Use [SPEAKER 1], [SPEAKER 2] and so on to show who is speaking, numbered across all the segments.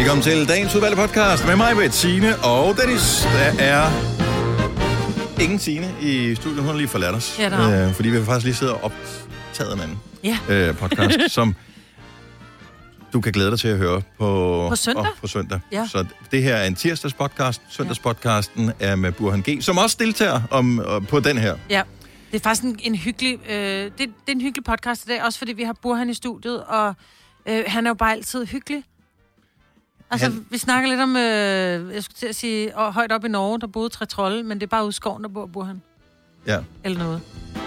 [SPEAKER 1] Velkommen til dagens udvalgte podcast med mig, Britt, Signe og Dennis. Der er ingen Signe i studiet. Hun har lige forladt os.
[SPEAKER 2] Ja,
[SPEAKER 1] fordi vi har faktisk lige siddet og optaget en anden podcast, som du kan glæde dig til at høre på
[SPEAKER 2] søndag.
[SPEAKER 1] På søndag.
[SPEAKER 2] Ja.
[SPEAKER 1] Så det her er en tirsdagspodcast. Søndagspodcasten er med Burhan G., som også deltager på den her.
[SPEAKER 2] Ja. Det er faktisk en hyggelig, det er en hyggelig podcast i dag, også fordi vi har Burhan i studiet, og han er jo bare altid hyggelig. Altså, vi snakker lidt om, jeg skulle til at sige, højt op i Norge, der boede 3 trolde, men det er bare ude i skoven, der bor Burhan.
[SPEAKER 1] Ja.
[SPEAKER 2] Eller noget.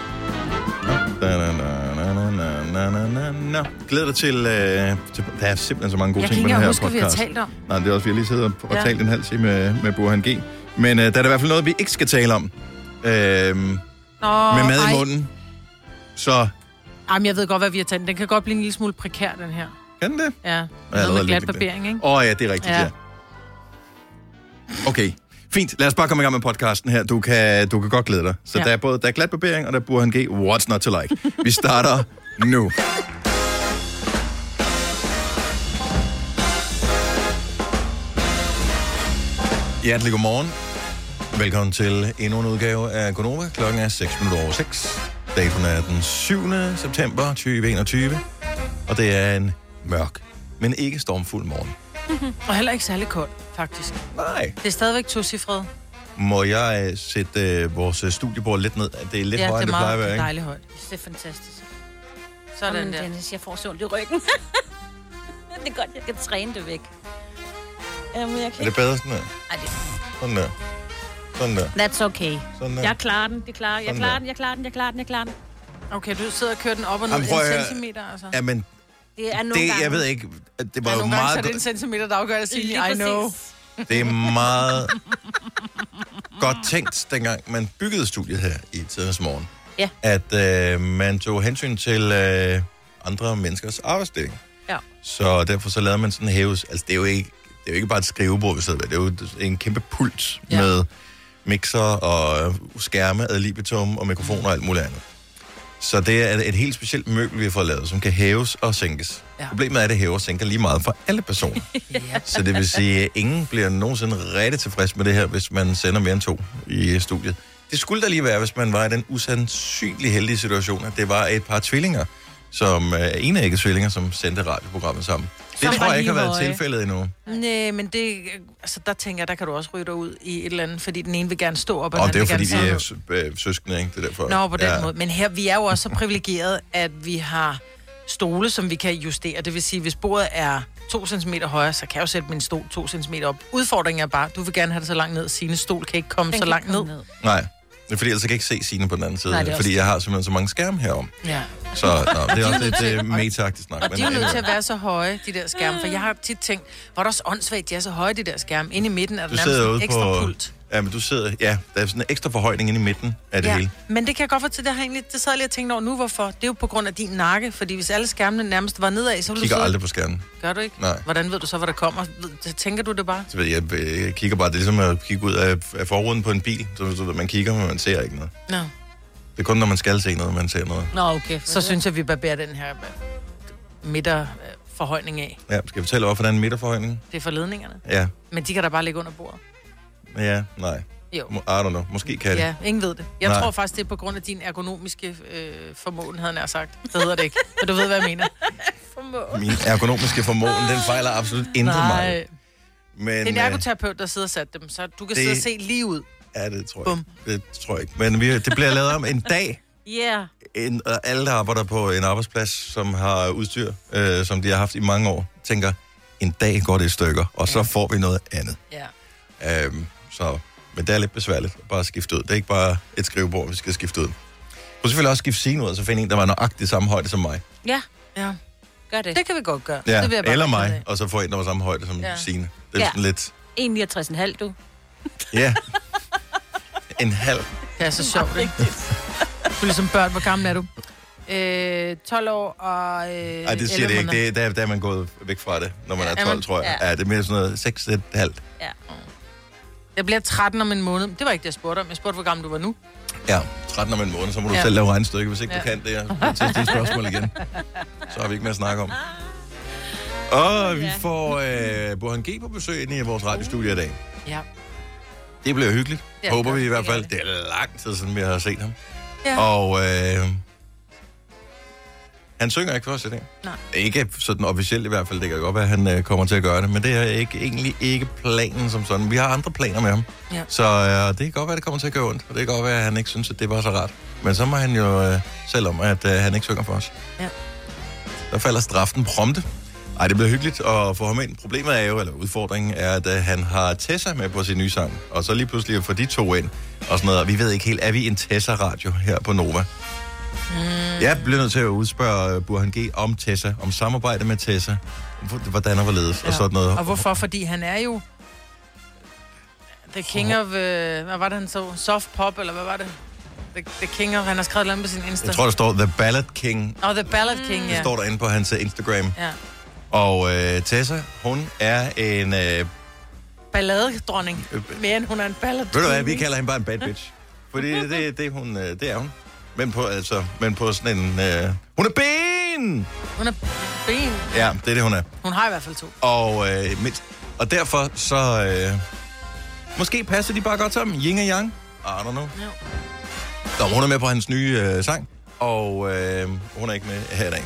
[SPEAKER 1] Glæder dig til... Der er simpelthen så mange gode ting på den her podcast.
[SPEAKER 2] Jeg kan ikke huske, vi har talt om.
[SPEAKER 1] Nej, det er også, vi har lige siddet og talt en halv time med Burhan G. Men der er i hvert fald noget, vi ikke skal tale om. Med mad i munden. Så...
[SPEAKER 2] Jamen, jeg ved godt, hvad vi har talt. Den kan godt blive en lille smule prekær, den her.
[SPEAKER 1] Kan det?
[SPEAKER 2] Ja, noget med glat barbering, ikke?
[SPEAKER 1] Ja, det er rigtigt, ja. Okay, fint. Lad os bare komme i gang med podcasten her. Du kan godt glæde dig. Så der er glat barbering, og der er Burhan G. What's not to like? Vi starter nu. Hjertelig godmorgen. Velkommen til endnu en udgave af Gonova. Klokken er 6:06. Datoen er den 7. september 2021. Og det er en mørk, men ikke stormfuld morgen.
[SPEAKER 2] Og heller ikke særlig kold, faktisk.
[SPEAKER 1] Nej.
[SPEAKER 2] Det er stadigvæk tocifret.
[SPEAKER 1] Må jeg sætte vores studiebord lidt ned? Det er lidt højere, end det plejer at være, ikke?
[SPEAKER 2] Ja, det er dejligt højt.
[SPEAKER 3] Det er fantastisk.
[SPEAKER 2] Sådan der.
[SPEAKER 3] Dennis, jeg får så ondt i ryggen. Det er godt, jeg kan træne det væk. Jamen, jeg kan...
[SPEAKER 1] Er det bedre sådan der?
[SPEAKER 3] Ej, det...
[SPEAKER 1] Sådan der. Sådan der.
[SPEAKER 3] That's okay.
[SPEAKER 1] Sådan der.
[SPEAKER 3] Jeg klarer den, Jeg klarer den.
[SPEAKER 2] Okay, du sidder og kører den op og ned en centimeter, altså.
[SPEAKER 1] Ja, men
[SPEAKER 3] det er nogle gange...
[SPEAKER 1] Jeg ved ikke, det var jo
[SPEAKER 2] nogle
[SPEAKER 1] meget...
[SPEAKER 2] Gange, så det er en centimeter, der afgør at sige, I know.
[SPEAKER 1] Det er meget godt tænkt, dengang man byggede studiet her i tidens morgen.
[SPEAKER 3] Ja.
[SPEAKER 1] At man tog hensyn til andre menneskers arbejdsdeling.
[SPEAKER 2] Ja.
[SPEAKER 1] Så derfor så lavede man sådan en hæves... Altså, det er jo ikke bare et skrivebord, vi sidder ved. Det er jo en kæmpe pult med mixer og skærme, ad libitum og mikrofoner og alt muligt andet. Så det er et helt specielt møbel, vi har fået lavet, som kan hæves og sænkes. Ja. Problemet er, at det hæver og sænker lige meget for alle personer. Så det vil sige, at ingen bliver nogensinde rigtig tilfreds med det her, hvis man sender mere end 2 i studiet. Det skulle da lige være, hvis man var i den usandsynlig heldige situation, at det var et par tvillinger, som enægget tvillinger, som sendte radioprogrammet sammen. Det tror jeg ikke har været tilfældet endnu.
[SPEAKER 2] Nej, men det, altså der tænker jeg, der kan du også ryge dig ud i et eller andet, fordi den ene vil gerne stå op, og
[SPEAKER 1] det er jo fordi,
[SPEAKER 2] vi
[SPEAKER 1] er søskende, ikke? Det er derfor.
[SPEAKER 2] Nå, på den måde. Men her, vi er jo også så privilegeret, at vi har stole, som vi kan justere. Det vil sige, hvis bordet er 2 cm højere, så kan jeg jo sætte min stol 2 cm op. Udfordringen er bare, du vil gerne have det så langt ned. Signe stol kan ikke komme så langt ned.
[SPEAKER 1] Nej. Det er fordi, ellers kan jeg ikke se Signe på den anden side.
[SPEAKER 2] Nej,
[SPEAKER 1] fordi jeg har simpelthen så mange skærme herom.
[SPEAKER 2] Ja.
[SPEAKER 1] Så det er også lidt meta-agtigt snak.
[SPEAKER 2] Og de er jo nødt til at være så høje, de der skærme. For jeg har tit tænkt, hvor er der også åndssvagt, de er så høje, de der skærme. Inde i midten er der nærmest en ekstra pult.
[SPEAKER 1] Ja, men der er sådan en ekstra forhøjning inde i midten af det hele.
[SPEAKER 2] Men det kan jeg godt fortælle, det sad jeg lige og tænkte over nu, hvorfor. Det er jo på grund af din nakke, fordi hvis alle skærmene nærmest var nedad, så ville du
[SPEAKER 1] kigger aldrig på skærmen.
[SPEAKER 2] Gør du ikke?
[SPEAKER 1] Nej.
[SPEAKER 2] Hvordan ved du så, hvad der kommer? Tænker du det bare?
[SPEAKER 1] Så jeg kigger bare, det er ligesom at kigge ud af forruden på en bil. Så man kigger, men man ser ikke noget.
[SPEAKER 2] Nå.
[SPEAKER 1] Det er kun, når man skal se noget, man ser noget.
[SPEAKER 2] Nå, okay. Så synes jeg, vi barberer den her midterforhøjning af.
[SPEAKER 1] Ja, skal jeg fortælle, hvorfor der er en midterforhøjning?
[SPEAKER 2] Det er for ledningerne.
[SPEAKER 1] Ja.
[SPEAKER 2] Men de kan da bare ligge under bordet.
[SPEAKER 1] Ja, nej.
[SPEAKER 2] Jo.
[SPEAKER 1] I don't know. Måske kan det.
[SPEAKER 2] Ja, ingen ved det. Jeg tror faktisk, det er på grund af din ergonomiske formåen, havde jeg sagt. Det hedder det ikke. Men du ved, hvad jeg mener.
[SPEAKER 1] Min ergonomiske formåen, den fejler absolut intet mig. Men,
[SPEAKER 2] det er en ergoterapeut, der sidder og sat dem, så du kan sidde og se lige ud.
[SPEAKER 1] Ja, det tror jeg. Det tror jeg ikke. Men det bliver lavet om en dag.
[SPEAKER 3] Ja.
[SPEAKER 1] Alle, der arbejder på en arbejdsplads, som har udstyr, som de har haft i mange år, tænker, en dag går det i stykker, og så får vi noget andet.
[SPEAKER 2] Ja.
[SPEAKER 1] Men det er lidt besværligt at bare skifte ud. Det er ikke bare et skrivebord, vi skal skifte ud. Du kan selvfølgelig også skifte Signe ud, og så finde en, der var nøjagtigt samme højde som mig.
[SPEAKER 3] Ja.
[SPEAKER 2] Gør det. Det kan vi godt gøre.
[SPEAKER 1] Ja,
[SPEAKER 2] det vil jeg bare
[SPEAKER 1] eller mig, og så få en, der var samme højde som Signe. Det er sådan lidt...
[SPEAKER 3] 1,69,5 du.
[SPEAKER 1] Ja. En halv.
[SPEAKER 2] Det er så sjovt, ikke? Du er ligesom børn. Hvor gammel er du? 12 år og...
[SPEAKER 1] Nej, det siger det ikke. Der er man gået væk fra det, når man er 12, tror jeg. Ja, det er mere sådan noget 6,5.
[SPEAKER 3] Ja.
[SPEAKER 2] Jeg bliver 13 om en måned. Det var ikke det, jeg spurgte om. Jeg spurgte, hvor gammel du var nu.
[SPEAKER 1] Ja, 13 om en måned. Så må du selv lave regnstykke. Hvis ikke du kan det, til det spørgsmål igen. Så har vi ikke mere at snakke om. Og vi får Burhan G på besøg inde i vores radiostudie i dag.
[SPEAKER 2] Ja.
[SPEAKER 1] Det bliver hyggeligt.
[SPEAKER 2] Ja,
[SPEAKER 1] Håber vi i hvert
[SPEAKER 2] det
[SPEAKER 1] fald. Det er lang tid siden, vi har set ham.
[SPEAKER 2] Ja.
[SPEAKER 1] Og han synger ikke for os i dag.
[SPEAKER 2] Nej.
[SPEAKER 1] Ikke sådan officielt i hvert fald. Det kan godt være, at han kommer til at gøre det. Men det er egentlig ikke planen som sådan. Vi har andre planer med ham.
[SPEAKER 2] Ja.
[SPEAKER 1] Så det kan godt være, at det kommer til at gøre ondt. Og det kan godt være, at han ikke synes, at det var så rart. Men så må han jo selv om, at han ikke synger for os.
[SPEAKER 2] Ja.
[SPEAKER 1] Der falder straffen prompte. Ej, det bliver hyggeligt at få ham ind. Problemet er jo, eller udfordringen er, at han har Tessa med på sin nye sang. Og så lige pludselig at få de to ind og sådan noget. Og vi ved ikke helt, er vi en Tessa-radio her på Nova? Jeg bliver nødt til at udspørge Burhan G. om Tessa, om samarbejde med Tessa, hvordan og hvorledes og sådan noget.
[SPEAKER 2] Og hvorfor? Fordi han er jo the king of, hvad var det han så? Soft pop, eller hvad var det? The king of, han har skrevet noget på sin Insta.
[SPEAKER 1] Jeg tror, der står The Ballad King.
[SPEAKER 2] The Ballad King, ja.
[SPEAKER 1] Det står derinde på hans Instagram.
[SPEAKER 2] Ja.
[SPEAKER 1] Og Tessa, hun er en...
[SPEAKER 2] balladedronning. Mere end hun er en ballad.
[SPEAKER 1] Ved du hvad, vi kalder hende bare en bad bitch. Fordi det er hun. Men på sådan en... hun er ben!
[SPEAKER 2] Hun er ben.
[SPEAKER 1] Ja, det er det, hun er.
[SPEAKER 2] Hun har i hvert fald 2.
[SPEAKER 1] Og derfor så... måske passer de bare godt sammen. Yin og yang. I don't know.
[SPEAKER 2] Jo.
[SPEAKER 1] Så hun er med på hans nye sang. Og hun er ikke med her i dag.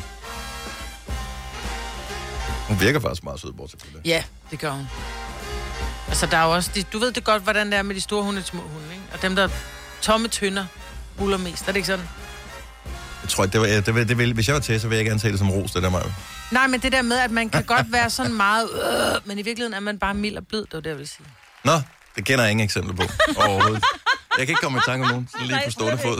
[SPEAKER 1] Hun virker faktisk meget sød, bortset fra det.
[SPEAKER 2] Ja, det gør hun. Altså, der er jo også... Du ved det godt, hvordan det er med de store hunde og små hunde, ikke? Og dem, der tomme tønder, buller mest. Er det ikke sådan?
[SPEAKER 1] Jeg tror, hvis jeg var til, så ville jeg gerne se det som ros, det der mig.
[SPEAKER 2] Nej, men det der med, at man kan godt være sådan meget... men i virkeligheden er man bare mild og blid, det var det, jeg vil sige.
[SPEAKER 1] Nå, det kender jeg ingen eksempler på overhovedet. Jeg kan ikke komme i tanke om nogen, sådan lige på stående fod.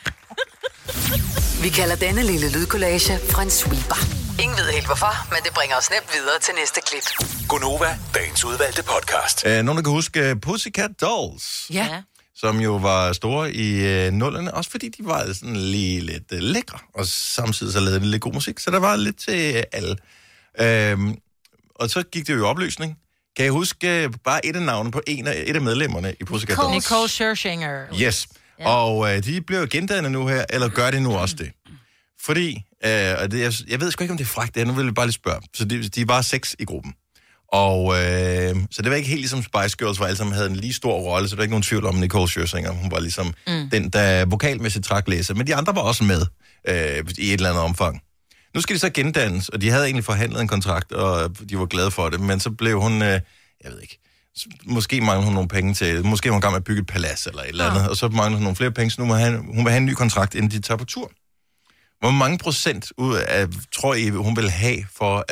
[SPEAKER 4] Vi kalder denne lille lydkollage en sweeper. Ingen ved helt hvorfor, men det bringer os nemt videre til næste klip.
[SPEAKER 5] Gonova, dagens udvalgte podcast.
[SPEAKER 1] Nogen, der kan huske Pussycat Dolls,
[SPEAKER 2] Ja.
[SPEAKER 1] som jo var store i nullerne, også fordi de var sådan lige lidt lækre, og samtidig så lavede de lidt god musik, så der var lidt til alle. Og så gik det jo i opløsning. Kan jeg huske bare et af navnene på et af medlemmerne i Pussycat Dolls?
[SPEAKER 2] Nicole Scherzinger.
[SPEAKER 1] Yes. Ja. Og de blev gendannet nu her, eller gør det nu også det? Fordi, og det, jeg ved sgu ikke, om det er frækt, nu vil jeg bare lige spørge. Så de var 6 i gruppen. Og så det var ikke helt ligesom Spice Girls, hvor alle sammen havde en lige stor rolle, så der var ikke nogen tvivl om Nicole Scherzinger. Hun var ligesom den, der vokalmæssigt trak læser. Men de andre var også med i et eller andet omfang. Nu skal de så gendannes, og de havde egentlig forhandlet en kontrakt, og de var glade for det. Men så blev hun, jeg ved ikke, måske manglede hun nogle penge til, måske var hun i gang med at bygge et palads eller et eller andet, og så manglede hun nogle flere penge, så nu hun vil have en ny kontrakt, inden de tager på tur. Hvor mange procent ud af, tror I, hun vil have for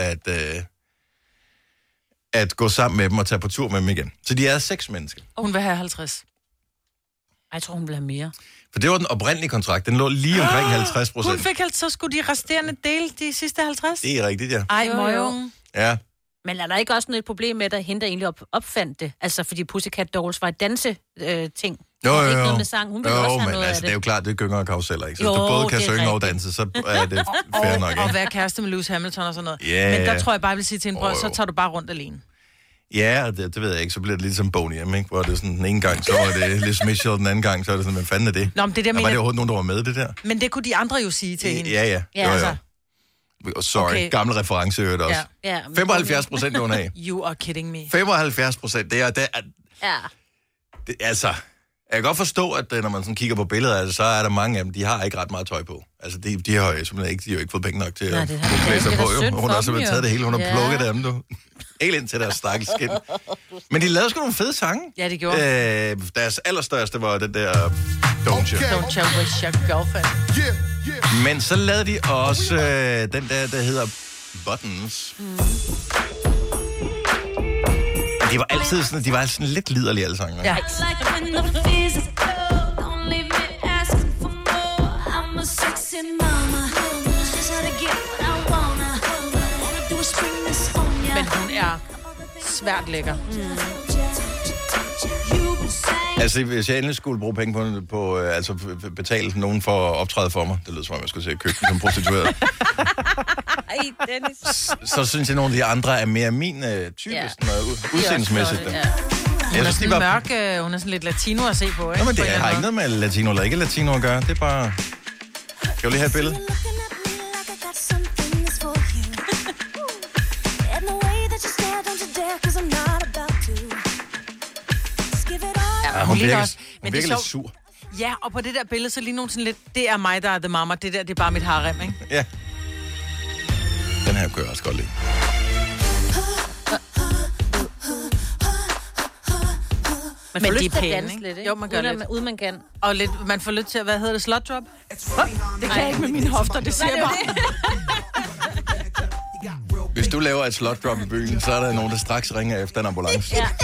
[SPEAKER 1] at gå sammen med dem og tage på tur med dem igen? Så de er 6 mennesker.
[SPEAKER 2] Hun vil have 50.
[SPEAKER 3] Jeg tror, hun vil have mere.
[SPEAKER 1] For det var den oprindelige kontrakt. Den lå lige omkring 50%.
[SPEAKER 2] Hun fik så skulle de resterende dele de sidste 50?
[SPEAKER 1] Det er rigtigt, ja.
[SPEAKER 2] Ej,
[SPEAKER 3] Jo.
[SPEAKER 1] Ja.
[SPEAKER 3] Men er der ikke også et problem med, at hende der egentlig opfandt det? Altså, fordi Pussycat Dolls var et danse-ting.
[SPEAKER 1] Jo.
[SPEAKER 3] Ikke noget med sang. Hun ville også have
[SPEAKER 1] men
[SPEAKER 3] noget
[SPEAKER 1] altså,
[SPEAKER 3] af
[SPEAKER 1] det er jo klart, det er gynger og karuseller, ikke? Så
[SPEAKER 3] Jo,
[SPEAKER 1] hvis du både kan
[SPEAKER 3] det er
[SPEAKER 1] synge og
[SPEAKER 3] rigtigt.
[SPEAKER 1] danse, så er det fair nok,
[SPEAKER 2] Og
[SPEAKER 1] ikke?
[SPEAKER 2] være kæreste med Lewis Hamilton og sådan noget.
[SPEAKER 1] Ja.
[SPEAKER 2] Men der tror jeg bare, jeg vil sige til en bror, så tager du bare rundt alene.
[SPEAKER 1] Ja, det ved jeg ikke. Så bliver det lidt som Boney M, ikke? Hvor det er sådan, den ene gang, så var det Liz Mitchell, den anden gang, så er det sådan, hvad fanden er det?
[SPEAKER 2] Nå, men det der
[SPEAKER 1] Var det
[SPEAKER 2] mener...
[SPEAKER 1] overhovedet nogen, der var med, det der?
[SPEAKER 2] Men det kunne de andre jo sige til hende.
[SPEAKER 1] Ja.
[SPEAKER 3] Ja, altså.
[SPEAKER 1] Sorry,
[SPEAKER 2] Okay.
[SPEAKER 1] gammel reference i øvrigt også.
[SPEAKER 3] Ja,
[SPEAKER 1] 75% hun af.
[SPEAKER 2] You are kidding me.
[SPEAKER 1] 75%, det er
[SPEAKER 3] Ja.
[SPEAKER 1] det, altså... Jeg kan godt forstå, at når man sådan kigger på billeder af det, så er der mange af dem, de har ikke ret meget tøj på. Altså, de har jo simpelthen ikke, de har jo ikke fået penge nok til at klæde sig på. Jo. Hun har simpelthen taget det hele, hun har plukket dem, du. Helt ind til deres stakkels skin. Men de lavede sgu nogle fede sange.
[SPEAKER 2] Ja, det gjorde.
[SPEAKER 1] Deres allerstørste var den der Don't You.
[SPEAKER 2] Don't you wish your girlfriend.
[SPEAKER 1] Men så lavede de også den der hedder Buttons. Og de var altid sådan, de var sådan lidt liderlige alle sangene.
[SPEAKER 2] Ja. Men hun er svært lækker.
[SPEAKER 1] Altså, hvis jeg endelig skulle bruge penge på altså betale nogen for at optræde for mig, det lød som om, jeg skulle se at købe som prostitueret,
[SPEAKER 3] Ej, Dennis.
[SPEAKER 1] så synes jeg, at nogle af de andre er mere min type,
[SPEAKER 3] Ja.
[SPEAKER 1] sådan udseendsmæssigt.
[SPEAKER 3] Ja.
[SPEAKER 2] Hun er sådan mørk, hun er sådan lidt latino at se på, ikke?
[SPEAKER 1] Nå, men det
[SPEAKER 2] På en
[SPEAKER 1] har ikke
[SPEAKER 2] eller
[SPEAKER 1] noget med latino eller ikke latino at gøre. Det er bare... Kan du lige have et billede? hun
[SPEAKER 2] ligner
[SPEAKER 1] virker,
[SPEAKER 2] også-
[SPEAKER 1] hun
[SPEAKER 2] men det er
[SPEAKER 1] virker lidt
[SPEAKER 2] sjovt.
[SPEAKER 1] sur.
[SPEAKER 2] Ja, og på det der billede, så ligner hun sådan lidt, det er mig, der er the mama, det der, det er bare mit harem, ikke?
[SPEAKER 1] Ja. Den her kunne jeg også godt lide.
[SPEAKER 3] Men
[SPEAKER 2] de er
[SPEAKER 3] de er
[SPEAKER 2] pæne,
[SPEAKER 3] danse
[SPEAKER 2] ikke?
[SPEAKER 3] lidt, ikke?
[SPEAKER 2] Jo, man gør
[SPEAKER 3] uden,
[SPEAKER 2] lidt.
[SPEAKER 3] Uden man kan.
[SPEAKER 2] Og lidt, man får lyst til at, hvad hedder det, slot drop? Det kan jeg ikke med mine hofter, det siger jeg bare.
[SPEAKER 1] Hvis du laver et slot drop i byen, så er der nogen, der straks ringer efter en ambulance.
[SPEAKER 3] Ja.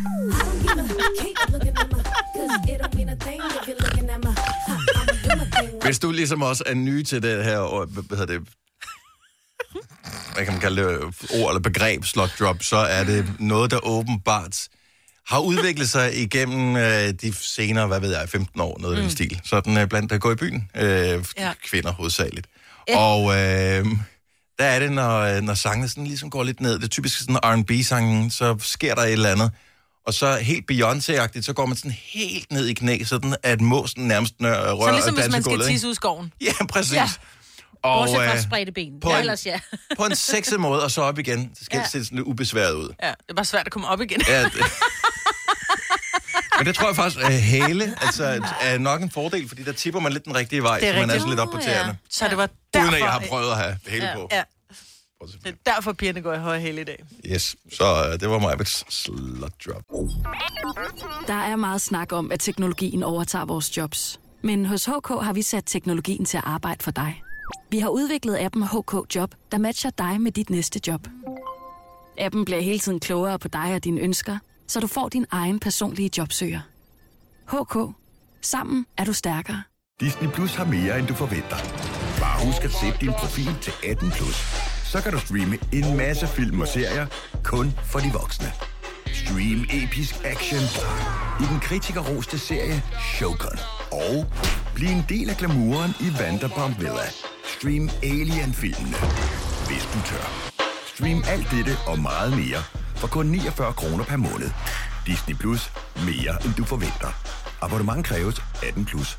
[SPEAKER 1] Hvis du ligesom også er ny til det her, hvad hedder det, hvad kan man kalde det, ord eller begreb, slot drop, så er det noget, der åbenbart har udviklet sig igennem de senere, hvad ved jeg, 15 år, noget af den stil. Sådan blandt der går i byen, kvinder hovedsageligt. Og der er det, når sangene sådan ligesom går lidt ned, det er typisk sådan R&B-sangen, så sker der et eller andet, og så helt Beyoncé-agtigt, så går man sådan helt ned i knæ, sådan at måsen nærmest rører
[SPEAKER 2] Så ligesom hvis man skal
[SPEAKER 1] dansegulvet, ikke?
[SPEAKER 2] tisse ud i skoven.
[SPEAKER 1] Ja, præcis.
[SPEAKER 2] Ja.
[SPEAKER 1] Og,
[SPEAKER 3] Bortset fra spredte ben.
[SPEAKER 1] på
[SPEAKER 3] Ja,
[SPEAKER 1] en-
[SPEAKER 3] ellers ja.
[SPEAKER 1] på en sexet måde, og så op igen. Det skal se sådan lidt ubesværet ud.
[SPEAKER 2] Ja, det er bare svært at komme op igen.
[SPEAKER 1] Ja, det... Men det tror jeg faktisk, at hæle er nok en fordel, fordi der tipper man lidt den rigtige vej,
[SPEAKER 2] Det er
[SPEAKER 1] så man er
[SPEAKER 2] rigtigt.
[SPEAKER 1] sådan lidt op på tæerne.
[SPEAKER 2] Så det var derfor...
[SPEAKER 1] Uden at jeg har prøvet at have hæle på.
[SPEAKER 2] Ja, det er derfor pigerne går i høje hæl i dag.
[SPEAKER 1] Yes, så det var mig slot drop.
[SPEAKER 6] Der er meget snak om, at teknologien overtager vores jobs. Men hos HK har vi sat teknologien til at arbejde for dig. Vi har udviklet appen HK Job, der matcher dig med dit næste job. Appen bliver hele tiden klogere på dig og dine ønsker, så du får din egen personlige jobsøger. HK. Sammen er du stærkere.
[SPEAKER 7] Disney Plus har mere, end du forventer. Bare husk at sætte din profil til 18+. Så kan du streame en masse film og serier, kun for de voksne. Stream episk action i den kritikerroste serie Shogun. Og bliv en del af glamouren i Vanderpump Villa. Stream Alien-filmene, hvis du tør. Stream alt dette og meget mere for kun 49 kroner per måned. Disney Plus. Mere, end du forventer. Abonnement kræves 18+.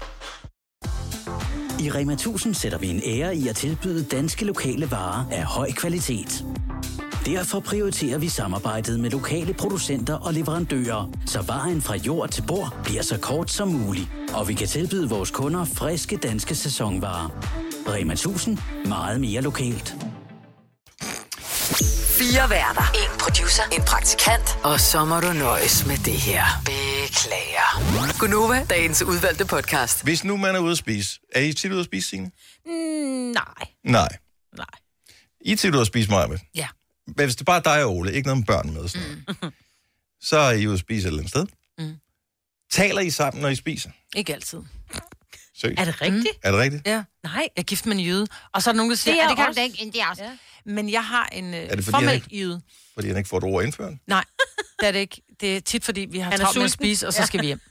[SPEAKER 8] I Rema 1000 sætter vi en ære i at tilbyde danske lokale varer af høj kvalitet. Derfor prioriterer vi samarbejdet med lokale producenter og leverandører, så vejen fra jord til bord bliver så kort som muligt. Og vi kan tilbyde vores kunder friske danske sæsonvarer. Rema 1000. Meget mere lokalt.
[SPEAKER 4] 4 værter. 1 producer. En praktikant. Og så må du nøjes med det her. Beklager. Gunova, dagens udvalgte podcast.
[SPEAKER 1] Hvis nu man er ude at spise, er I tit ude at spise, Signe?
[SPEAKER 3] Nej.
[SPEAKER 1] Nej.
[SPEAKER 2] Nej.
[SPEAKER 1] I er tit ude at spise, Maja.
[SPEAKER 2] Ja.
[SPEAKER 1] Men hvis det bare er dig og Ole, ikke noget med børn med, sådan noget, så er I ude at spise et eller andet sted. Taler I sammen, når I spiser?
[SPEAKER 2] Ikke altid.
[SPEAKER 1] Seriøst?
[SPEAKER 3] Er det rigtigt?
[SPEAKER 1] Er det rigtigt?
[SPEAKER 2] Ja. Nej. Jeg er gift med en jøde. Og så er der nogen, der siger,
[SPEAKER 3] Det er
[SPEAKER 2] det kan
[SPEAKER 3] også-
[SPEAKER 2] du da ikke. Det er også. Ja. Men jeg har en
[SPEAKER 1] det, fordi
[SPEAKER 2] formelt
[SPEAKER 1] han
[SPEAKER 2] jøde.
[SPEAKER 1] Fordi han ikke får et ord indført?
[SPEAKER 2] Nej, det er det ikke. Det er tit, fordi vi har
[SPEAKER 3] Han er
[SPEAKER 2] travlt med at
[SPEAKER 3] sulten.
[SPEAKER 2] spise, og så skal vi hjem.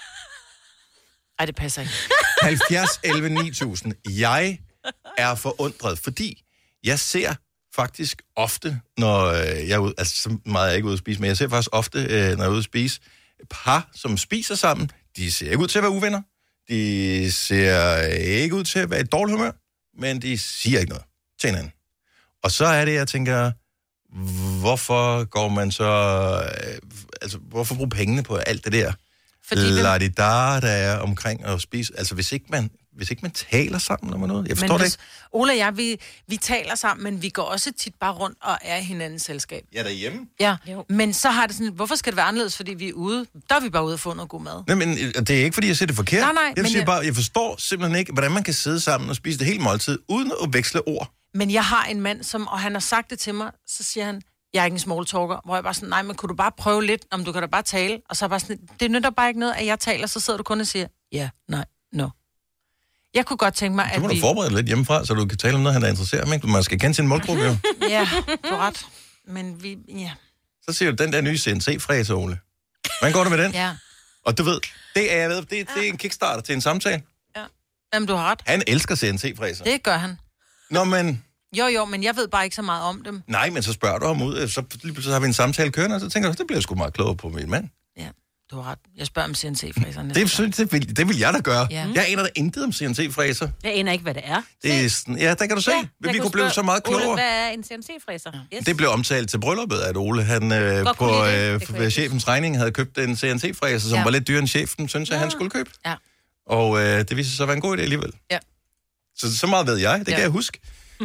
[SPEAKER 2] Ej, det passer ikke.
[SPEAKER 1] 70, 11, 9000. Jeg er forundret, fordi jeg ser faktisk ofte, når jeg er ude, altså så meget er jeg ikke ude at spise, men jeg ser faktisk ofte, når jeg er ude at spise, par, som spiser sammen, de ser ikke ud til at være uvenner. De ser ikke ud til at være i dårligt humør, men de siger ikke noget til hinanden. Og så er det, jeg tænker, hvorfor går man så... altså, hvorfor bruge pengene på alt det der?
[SPEAKER 2] Fordi
[SPEAKER 1] La-di-da, der er omkring at spise. Altså, hvis ikke man taler sammen om noget. Jeg forstår det ikke.
[SPEAKER 2] Ole og jeg, vi taler sammen, men vi går også tit bare rundt og er i hinandens selskab.
[SPEAKER 1] Ja, derhjemme.
[SPEAKER 2] Ja,
[SPEAKER 3] Jo.
[SPEAKER 2] men så har det sådan, hvorfor skal det være anderledes, fordi vi er ude? Der er vi bare ude og få noget god mad.
[SPEAKER 1] Nej, men det er ikke, fordi jeg siger det forkert.
[SPEAKER 2] Nej,
[SPEAKER 1] jeg
[SPEAKER 2] men
[SPEAKER 1] siger bare, jeg forstår simpelthen ikke, hvordan man kan sidde sammen og spise det hele måltid, uden at veksle ord.
[SPEAKER 2] Men jeg har en mand, og han har sagt det til mig, så siger han, jeg er ikke en small talker, hvor jeg bare sådan, nej, men kunne du bare prøve lidt, om du kan da bare tale, og så bare sådan, det nytter bare ikke noget, at jeg taler, så sidder du kun og siger, ja, nej, no. Jeg kunne godt tænke mig,
[SPEAKER 1] Så
[SPEAKER 2] at
[SPEAKER 1] må
[SPEAKER 2] vi...
[SPEAKER 1] du forberede dig lidt hjemmefra, så du kan tale om noget, han er interesseret i. Man skal kende sin målgruppe, jo.
[SPEAKER 2] Ja, du har ret. Men vi, ja.
[SPEAKER 1] Så siger du, den der nye CNC-fræse, Ole. Hvordan går det med den?
[SPEAKER 2] Ja.
[SPEAKER 1] Og du ved, det er en kickstarter til en samtale.
[SPEAKER 2] Jamen, du har ret.
[SPEAKER 1] Han elsker CNC-fræser.
[SPEAKER 2] Det gør han.
[SPEAKER 1] Nå, men...
[SPEAKER 2] Jo, men jeg ved bare ikke så meget om dem.
[SPEAKER 1] Nej, men så spørger du ham ud, så lige pludselig har vi en samtale kørende, og så tænker du, det bliver sgu meget klogere på min mand.
[SPEAKER 2] Ja, du har ret. Jeg spørger om CNC-fræserne.
[SPEAKER 1] Det vil jeg da gøre.
[SPEAKER 2] Ja.
[SPEAKER 1] Jeg aner da intet om CNC-fræser.
[SPEAKER 3] Jeg aner ikke, hvad det er.
[SPEAKER 1] Det er sådan, ja, der kan du se. Ja, vi kunne blive så meget klogere.
[SPEAKER 3] Ole, hvad er en CNC-fræser? Yes.
[SPEAKER 1] Det blev omtalt til brylluppet, at Ole, han på chefens regning havde købt en CNC-fræser, som var lidt dyrere end chefen, synes jeg, han skulle købe.
[SPEAKER 2] Ja.
[SPEAKER 1] Og det viste sig at være en god idé alligevel.
[SPEAKER 2] Ja.
[SPEAKER 1] Så meget ved jeg. Det kan jeg huske.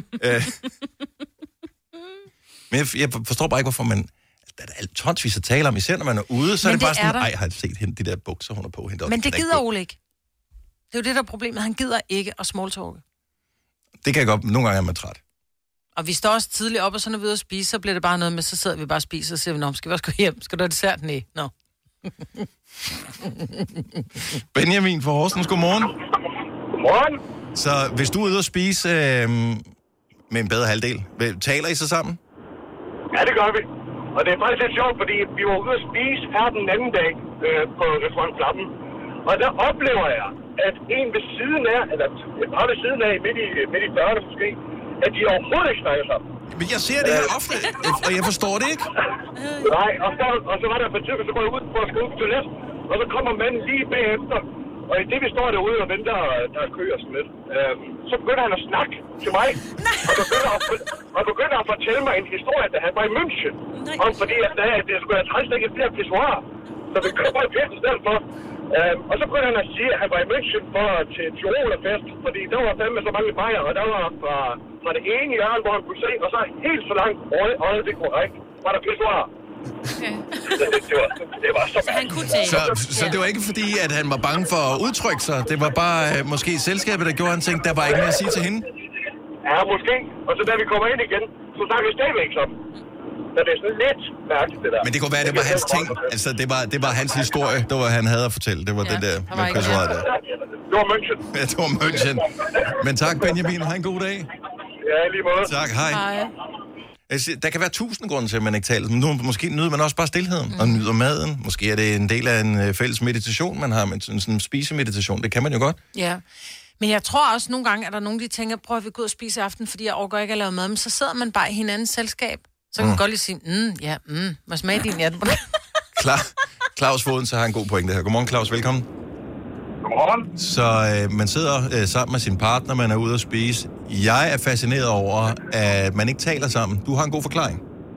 [SPEAKER 1] Men jeg forstår bare ikke, hvorfor man... Der er alt tonsvis at tale om, især når man er ude, så er det bare sådan, ej, har jeg set hende, de der bukser, hun er på hende.
[SPEAKER 2] Men det gider Ole ikke. Det er jo det, der er problemet. Han gider ikke at smalltalke.
[SPEAKER 1] Det kan jeg godt, nogle gange er man træt.
[SPEAKER 2] Og vi står også tidligt op, og så når vi er ude at spise, så bliver det bare noget med, så sidder vi bare og spiser, og siger vi, skal vi også gå hjem? Skal du have dessert? Nej. Nå.
[SPEAKER 1] Benjamin fra Horsens, godmorgen.
[SPEAKER 9] Godmorgen.
[SPEAKER 1] Så hvis du er ude at spise med en bedre halvdel, taler I så sammen?
[SPEAKER 9] Ja, det gør vi. Og det er faktisk lidt sjovt, fordi vi var ude at spise her den anden dag på restaurant Klappen. Og der oplever jeg, at en ved siden af, eller et par ved siden af, midt i dørene måske, at de overhovedet ikke snakker sammen.
[SPEAKER 1] Men jeg ser det her ofte, og jeg forstår det ikke.
[SPEAKER 9] Nej, og så var der for tidligt, så går jeg ud for at skrive på toilet, og så kommer manden lige bagefter. Og i det, vi står derude og venter, der er kø og sådan lidt, så begynder han at snakke til mig. Og begynder at fortælle mig en historie, da han var i München. Om fordi, at det skulle have træst ikke flere pissoirer. Så vi køber en fest i stedet for. Og så begynder han at sige, at han var i München til Tyrolerfest. Fordi der var fandme så mange bajer, og der var fra det ene hjørne, hvor han kunne se, og så helt så langt øjet, det korrekt, var der pissoirer. Okay. Det var så
[SPEAKER 3] han kunne tale.
[SPEAKER 1] Så det var ikke fordi, at han var bange for at udtrykke sig. Det var bare måske selskabet, der gjorde, han tænkte, der var ikke mere at sige til hende.
[SPEAKER 9] Ja, måske. Og så da vi kommer ind igen, så snakker vi stadigvæk sammen. Så det er sådan lidt mærkeligt, det der.
[SPEAKER 1] Men det kunne være, det var hans ting. Altså, det var hans historie, det var han havde at fortælle. Det var det der med pissoiret der.
[SPEAKER 9] Det var München.
[SPEAKER 1] Ja, det var München. Men tak, Benjamin. Ha' en god dag.
[SPEAKER 9] Ja, lige måde.
[SPEAKER 1] Tak, hej. Der kan være 1000 grunde til, at man ikke taler. Men måske nyder man også bare stilheden og nyder maden. Måske er det en del af en fælles meditation, man har, men sådan en spisemeditation. Det kan man jo godt.
[SPEAKER 2] Ja. Men jeg tror også nogle gange, at der er nogen, der tænker, prøv at vi gå ud og spise i aften, fordi jeg overgår ikke at lave mad. Men så sidder man bare i hinandens selskab. Så kan man godt lige sige, hvad smager din hjerten?
[SPEAKER 1] Claus Foden, så har en god pointe her. Godmorgen, Claus. Velkommen.
[SPEAKER 9] Godmorgen.
[SPEAKER 1] Så man sidder sammen med sin partner, man er ude at spise. Jeg er fascineret over, at man ikke taler sammen. Du har en god forklaring.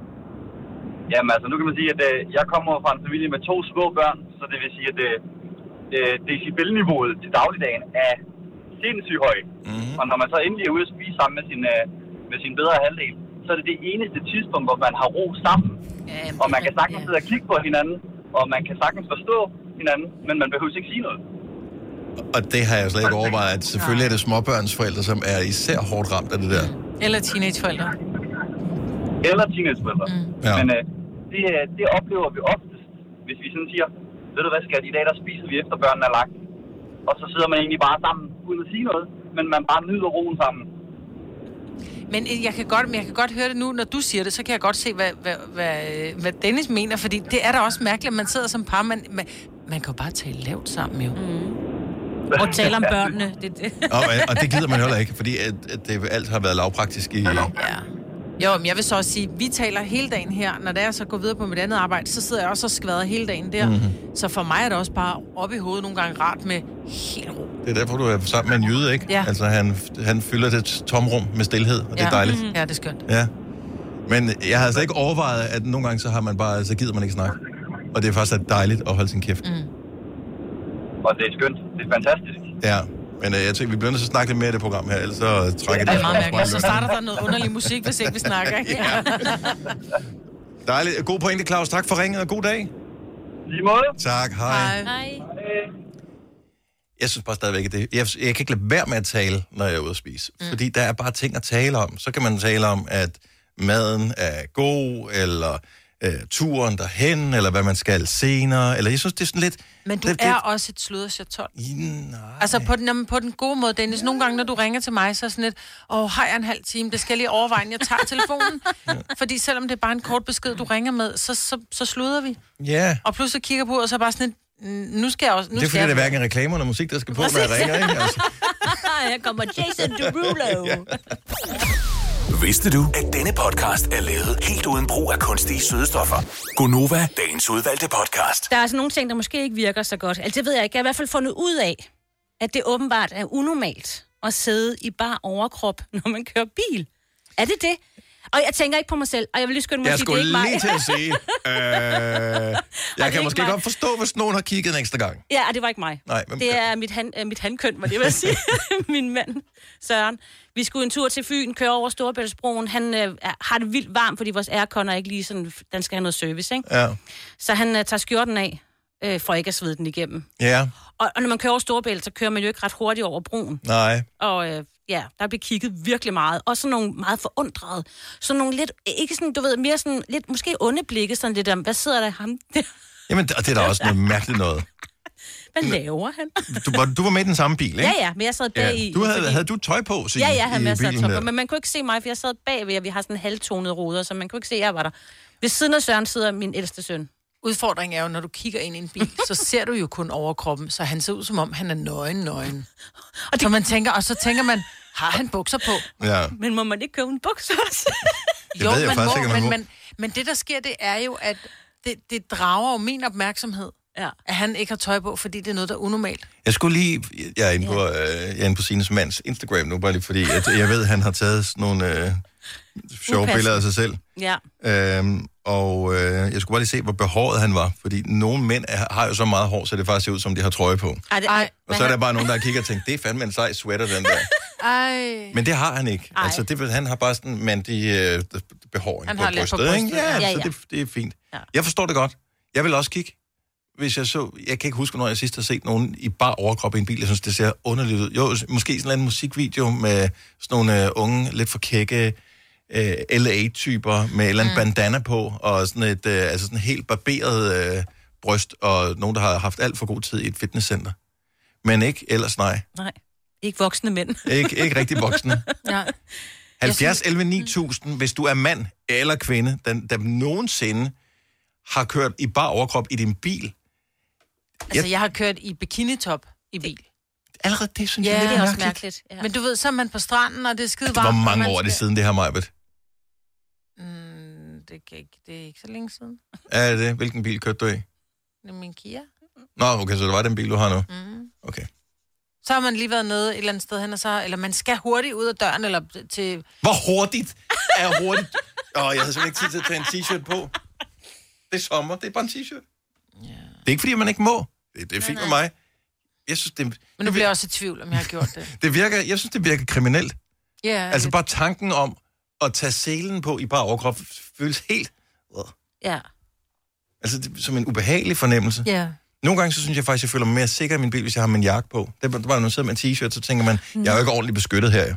[SPEAKER 10] Jamen altså, nu kan man sige, at jeg kommer fra en familie med 2 små børn, så det vil sige, at decibelniveauet til dagligdagen er sindssygt højt. Mm-hmm. Og når man så endelig er ude at spise sammen med sin bedre halvdel, så er det eneste tidspunkt, hvor man har ro sammen. Og man kan sagtens sidde og kigge på hinanden, og man kan sagtens forstå hinanden, men man behøver ikke sige noget.
[SPEAKER 1] Og det har jeg slet ikke overvejet, at selvfølgelig er det småbørnsforældre, som er især hårdt ramt af det der.
[SPEAKER 2] Eller teenageforældre.
[SPEAKER 1] Ja.
[SPEAKER 10] Men det oplever vi oftest, hvis vi sådan siger, ved du hvad skat, i dag der spiser vi efter børnene er lagt. Og så sidder man egentlig bare sammen, uden at sige noget, men man bare nyder roen sammen.
[SPEAKER 2] Men jeg kan godt høre det nu, når du siger det, så kan jeg godt se, hvad Dennis mener, fordi det er da også mærkeligt, at man sidder som par, man kan jo bare tale lavt sammen, jo.
[SPEAKER 3] Og tale om børnene.
[SPEAKER 1] Og det gider man heller ikke, fordi at det alt har været lavpraktisk i...
[SPEAKER 2] Ja. Jo, men jeg vil så også sige, vi taler hele dagen her. Når det er så går videre på mit andet arbejde, så sidder jeg også og skvader hele dagen der. Mm-hmm. Så for mig er det også bare op i hovedet nogle gange rart med helt ro.
[SPEAKER 1] Det er derfor, du er sammen med en jyde, ikke?
[SPEAKER 2] Ja.
[SPEAKER 1] Altså, han fylder det tomrum med stilhed, og det er dejligt.
[SPEAKER 2] Mm-hmm. Ja, det er skønt.
[SPEAKER 1] Ja. Men jeg har altså ikke overvejet, at nogle gange så gider man ikke snakke. Og det er faktisk dejligt at holde sin kæft.
[SPEAKER 2] Mm.
[SPEAKER 10] Og det er skønt. Det er fantastisk.
[SPEAKER 1] Ja. Men jeg tænker, vi bliver nødt til at snakke lidt mere i det program her, ellers så trækker
[SPEAKER 2] det. Det er meget mærkeligt. Så starter der noget underlig musik, hvis ikke vi snakker. Ja.
[SPEAKER 1] Dejligt. God pointe, Claus. Tak for ringet, og god dag.
[SPEAKER 10] Lige måde.
[SPEAKER 1] Tak. Hej. Jeg synes bare stadigvæk, at jeg kan ikke lade være med at tale, når jeg er ude at spise. Fordi der er bare ting at tale om. Så kan man tale om, at maden er god, eller turen derhen, eller hvad man skal senere. Eller jeg synes, det er sådan lidt...
[SPEAKER 2] Men du er også et sludderchatol. Altså på den gode måde, Dennis. Nogle gange, når du ringer til mig, så er sådan lidt, har jeg en halv time, det skal jeg lige overveje, jeg tager telefonen. Fordi selvom det er bare en kort besked, du ringer med, så sluder vi.
[SPEAKER 1] Ja.
[SPEAKER 2] Og pludselig kigger på, og så bare sådan lidt, nu skal jeg også...
[SPEAKER 1] Det er fordi, det er hverken reklamer eller musik, der skal på, når jeg ringer, ikke? Altså.
[SPEAKER 3] Her kommer Jason Derulo.
[SPEAKER 5] Vidste du, at denne podcast er lavet helt uden brug af kunstige sødestoffer? Gonova, dagens udvalgte podcast.
[SPEAKER 3] Der er altså nogle ting, der måske ikke virker så godt. Altså, det ved jeg ikke. Jeg har i hvert fald fundet ud af, at det åbenbart er unormalt at sidde i bar overkrop, når man kører bil. Er det det? Og jeg tænker ikke på mig selv, og jeg vil lige skynde mig at sige, det er ikke mig.
[SPEAKER 1] Jeg skulle lige til at sige, jeg kan måske godt forstå, hvis nogen har kigget en ekstra gang.
[SPEAKER 3] Ja, det var ikke mig.
[SPEAKER 1] Nej,
[SPEAKER 3] det er mit handkøn, hvad det vil sige. Min mand, Søren. Vi skulle en tur til Fyn, køre over Storebæltsbroen. Han har det vildt varmt, fordi vores aircon er ikke lige sådan, den skal have noget service, ikke?
[SPEAKER 1] Ja.
[SPEAKER 3] Så han tager skjorten af, for ikke at svede den igennem.
[SPEAKER 1] Ja.
[SPEAKER 3] Og når man kører over Storebælt, så kører man jo ikke ret hurtigt over broen.
[SPEAKER 1] Nej.
[SPEAKER 3] Og der bliver kigget virkelig meget. Og sådan nogle meget forundrede. Sådan nogle lidt, ikke sådan, du ved, mere sådan lidt, måske onde blikke, sådan det der, hvad sidder der ham der?
[SPEAKER 1] Jamen, det er da også noget mærkeligt noget.
[SPEAKER 3] Hvad laver han?
[SPEAKER 1] Du var med i den samme bil, ikke?
[SPEAKER 3] Ja, men jeg sad bag i...
[SPEAKER 1] Havde du tøj på?
[SPEAKER 3] Ja, jeg havde masser af tøj på, men man kunne ikke se mig, for jeg sad bagved, og vi har sådan halvtonede ruder, så man kunne ikke se, at jeg var der. Ved siden af Søren sidder min ældste søn.
[SPEAKER 2] Udfordringen er jo, når du kigger ind i en bil, så ser du jo kun overkroppen, så han ser ud som om, han er nøgen. Og så tænker man, har han bukser på?
[SPEAKER 1] Ja.
[SPEAKER 3] Men må man ikke købe en bukser også?
[SPEAKER 2] Jo, men det der sker, det er jo, at det drager jo min opmærksomhed, at han ikke har tøj på, fordi det er noget, der er unormalt.
[SPEAKER 1] Jeg er inde på Sines mands Instagram nu, bare lige fordi, jeg ved, at han har taget sådan nogle sjove billeder af sig selv.
[SPEAKER 3] Ja.
[SPEAKER 1] Jeg skulle bare lige se, hvor behåret han var, fordi nogle mænd har jo så meget hår, så det faktisk ser ud, som de har trøje på. Og så er der bare nogen, der kigger og tænker, det er fandme en sej sweater, den der. Men det har han ikke. Ej. Altså, han har bare sådan en mandig behåring på brystet, ikke? Ja, så det er fint. Ja. Jeg forstår det godt. Jeg vil også kigge, hvis jeg så... Jeg kan ikke huske, når jeg sidst har set nogen i bar overkrop i en bil. Jeg synes, det ser underligt ud. Jo, måske sådan en musikvideo med sådan nogle unge, lidt for kække LA-typer med et eller andet bandana på, og sådan et sådan helt barberet bryst, og nogen, der har haft alt for god tid i et fitnesscenter. Men ikke ellers, nej.
[SPEAKER 3] Nej, ikke voksne mænd.
[SPEAKER 1] Ikke rigtig voksne. Ja. 70, 11, 9000, hvis du er mand eller kvinde, der nogensinde har kørt i bar overkrop i din bil.
[SPEAKER 2] Altså, jeg har kørt i bikinitop i bil.
[SPEAKER 1] Allerede det, synes jeg,
[SPEAKER 3] det
[SPEAKER 1] lidt
[SPEAKER 3] er også mærkeligt.
[SPEAKER 2] Ja. Men du ved, så er man på stranden, og det er skide varmt.
[SPEAKER 1] Hvor mange år er det siden, det her, Majbet?
[SPEAKER 2] Det er ikke så længe siden.
[SPEAKER 1] Er det? Hvilken bil kørte du i?
[SPEAKER 2] Det er min Kia.
[SPEAKER 1] Nå, okay, så det var den bil, du har nu?
[SPEAKER 2] Mm.
[SPEAKER 1] Okay.
[SPEAKER 2] Så har man lige været nede et eller andet sted hen, og så, eller man skal hurtigt ud af døren, eller til...
[SPEAKER 1] Hvor hurtigt er hurtigt? Jeg havde simpelthen ikke tid til at tage en t-shirt på. Det er sommer, det er bare en t-shirt. Yeah. Det er ikke, fordi man ikke må. Det er fint med mig. Jeg synes, det...
[SPEAKER 2] Men nu bliver jeg også i tvivl, om jeg har gjort det.
[SPEAKER 1] Jeg synes, det virker kriminelt.
[SPEAKER 2] Yeah,
[SPEAKER 1] altså bare tanken om at tage selen på i bar overkrop føles helt...
[SPEAKER 3] Ja.
[SPEAKER 1] Altså, som en ubehagelig fornemmelse.
[SPEAKER 2] Ja.
[SPEAKER 1] Nogle gange, så synes jeg faktisk, jeg føler mig mere sikker i min bil, hvis jeg har min jakke på. Det er bare, når man sidder med en t-shirt, så tænker man, jeg er jo ikke ordentligt beskyttet her, jo.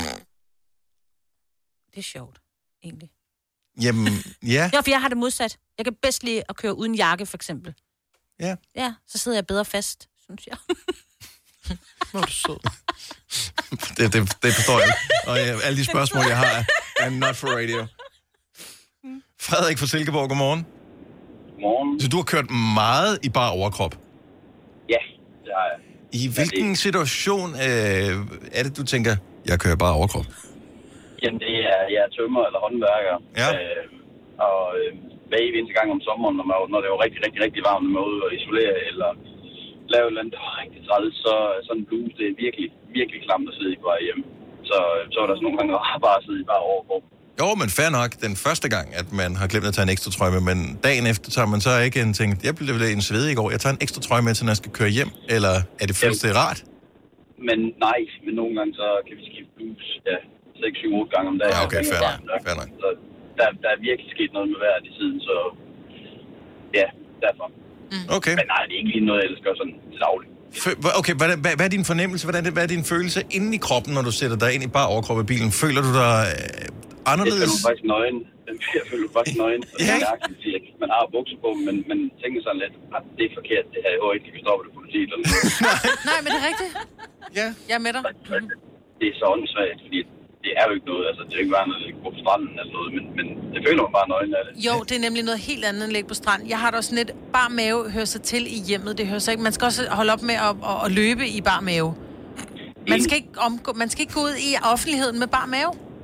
[SPEAKER 3] Det er sjovt, egentlig.
[SPEAKER 1] Jamen, ja.
[SPEAKER 3] Ja, for jeg har det modsat. Jeg kan bedst lide at køre uden jakke, for eksempel.
[SPEAKER 1] Ja.
[SPEAKER 3] Ja, så sidder jeg bedre fast, synes jeg.
[SPEAKER 2] Hvor er du sød.
[SPEAKER 1] det forstår jeg. Og alle de spørgsmål, jeg har, er not for radio. Frederik fra Silkeborg, godmorgen.
[SPEAKER 10] Godmorgen.
[SPEAKER 1] Så du har kørt meget i bar overkrop?
[SPEAKER 10] Ja, det har jeg.
[SPEAKER 1] I hvilken situation er det, du tænker, jeg kører bare overkrop?
[SPEAKER 10] Jamen, det er, jeg er tømrer eller håndværker.
[SPEAKER 1] Ja.
[SPEAKER 10] Hver eneste gang om sommeren, når det er jo rigtig, rigtig, rigtig varmt, når man er ude og isolere, eller lave et eller andet rigtig træls, så sådan en bluse, det er virkelig, virkelig klamt at sidde i på vej hjem. Så er der sådan nogle gange, bare at sidde i bare overkrop.
[SPEAKER 1] Jo, men fair nok den første gang, at man har glemt at tage en ekstra trøje med, men dagen efter tager man så ikke en ting, jeg blev en svedig i går, jeg tager en ekstra trøje med, til når jeg skal køre hjem, eller er det fuldstændig rart?
[SPEAKER 10] Men nej, men nogle gange så kan vi skifte bluse, 6-7-8 gange om dagen.
[SPEAKER 1] Ja, okay, fair nok.
[SPEAKER 10] Så der er virkelig sket noget med vejret i siden, så ja, derfor.
[SPEAKER 1] Okay.
[SPEAKER 10] Men nej, det er ikke lige noget, jeg elsker sådan dagligt.
[SPEAKER 1] Okay, hvad er din fornemmelse, hvad er din følelse inde i kroppen, når du sætter dig ind i bare overkrop i bilen? Føler du dig anderledes?
[SPEAKER 10] Jeg føler faktisk nøgen. Jeg føler faktisk nøgen. Ja. Man har bukser på, men tænker sådan lidt, at det er forkert, det her. Jeg ikke kan stoppe det politiet eller noget.
[SPEAKER 2] Nej, men det er rigtigt.
[SPEAKER 1] Ja.
[SPEAKER 2] Jeg er med dig.
[SPEAKER 10] Det er så åndssvagt, fordi det er jo ikke noget, altså det er jo ikke bare noget, at gå på stranden eller noget, men det føler man bare nøgen af det.
[SPEAKER 2] Jo, det er nemlig noget helt andet end at ligge på stranden. Jeg har da også lidt, bar mave hører sig til i hjemmet, det hører sig ikke. Man skal også holde op med at løbe i bar mave. Man skal ikke gå ud i offentligheden med bar mave.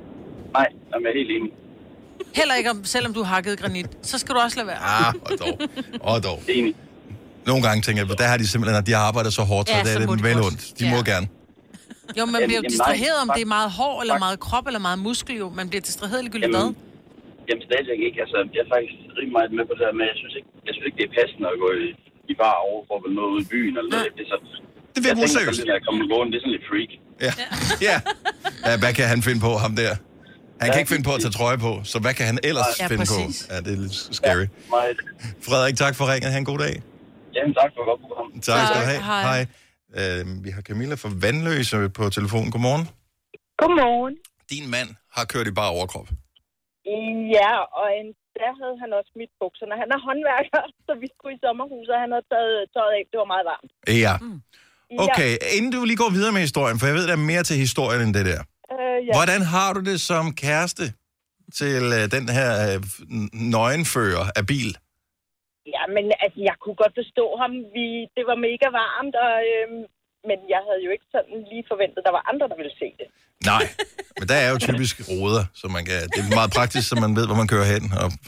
[SPEAKER 10] Nej, jeg er helt enig.
[SPEAKER 2] Heller ikke, selvom du har hakket granit. Så skal du også lade være.
[SPEAKER 1] Og dog.
[SPEAKER 10] Enig.
[SPEAKER 1] Nogle gange tænker jeg, der har de simpelthen, at de har arbejdet så hårdt, så det er dem vel ondt. De må gerne.
[SPEAKER 2] Jo, man bliver jo distraheret, om det er meget hår, eller meget krop, eller meget muskel, jo. Man bliver distraheret ligegyldigt hvad?
[SPEAKER 10] Jamen stadigvæk ikke. Altså, jeg er faktisk rimelig meget med på det her, men jeg synes ikke det er passende at gå i bar overkrop eller noget ude i byen, eller noget. Det er så...
[SPEAKER 1] Det vil jeg seriøst.
[SPEAKER 10] Jeg kommer gående, det er sådan lidt freak.
[SPEAKER 1] Ja. Hvad kan han finde på, ham der? Han kan ikke finde på at tage trøje på, så hvad kan han ellers finde på? Ja, det er lidt scary. Frederik, tak for ringet. Ha' en god dag.
[SPEAKER 10] Jamen, tak for godt program.
[SPEAKER 1] Tak skal du have. Hej. Vi har Camilla fra Vandløse på telefonen. Godmorgen.
[SPEAKER 11] Godmorgen.
[SPEAKER 1] Din mand har kørt i bar overkrop.
[SPEAKER 11] Ja, og der havde han også smidt bukserne. Han er håndværker, så vi skulle i sommerhuset, og han havde taget tøjet af. Det var meget varmt.
[SPEAKER 1] Ja. Okay, inden du lige går videre med historien, for jeg ved, der er mere til historien end det der.
[SPEAKER 11] Ja.
[SPEAKER 1] Hvordan har du det som kæreste til den her nøgenfører af bil?
[SPEAKER 11] Ja, men altså, jeg kunne godt forstå ham. Det var mega varmt, men jeg havde jo ikke sådan lige forventet, at der var andre, der ville se det.
[SPEAKER 1] Nej, men der er jo typisk ruder, så man kan, det er meget praktisk, så man ved, hvor man kører hen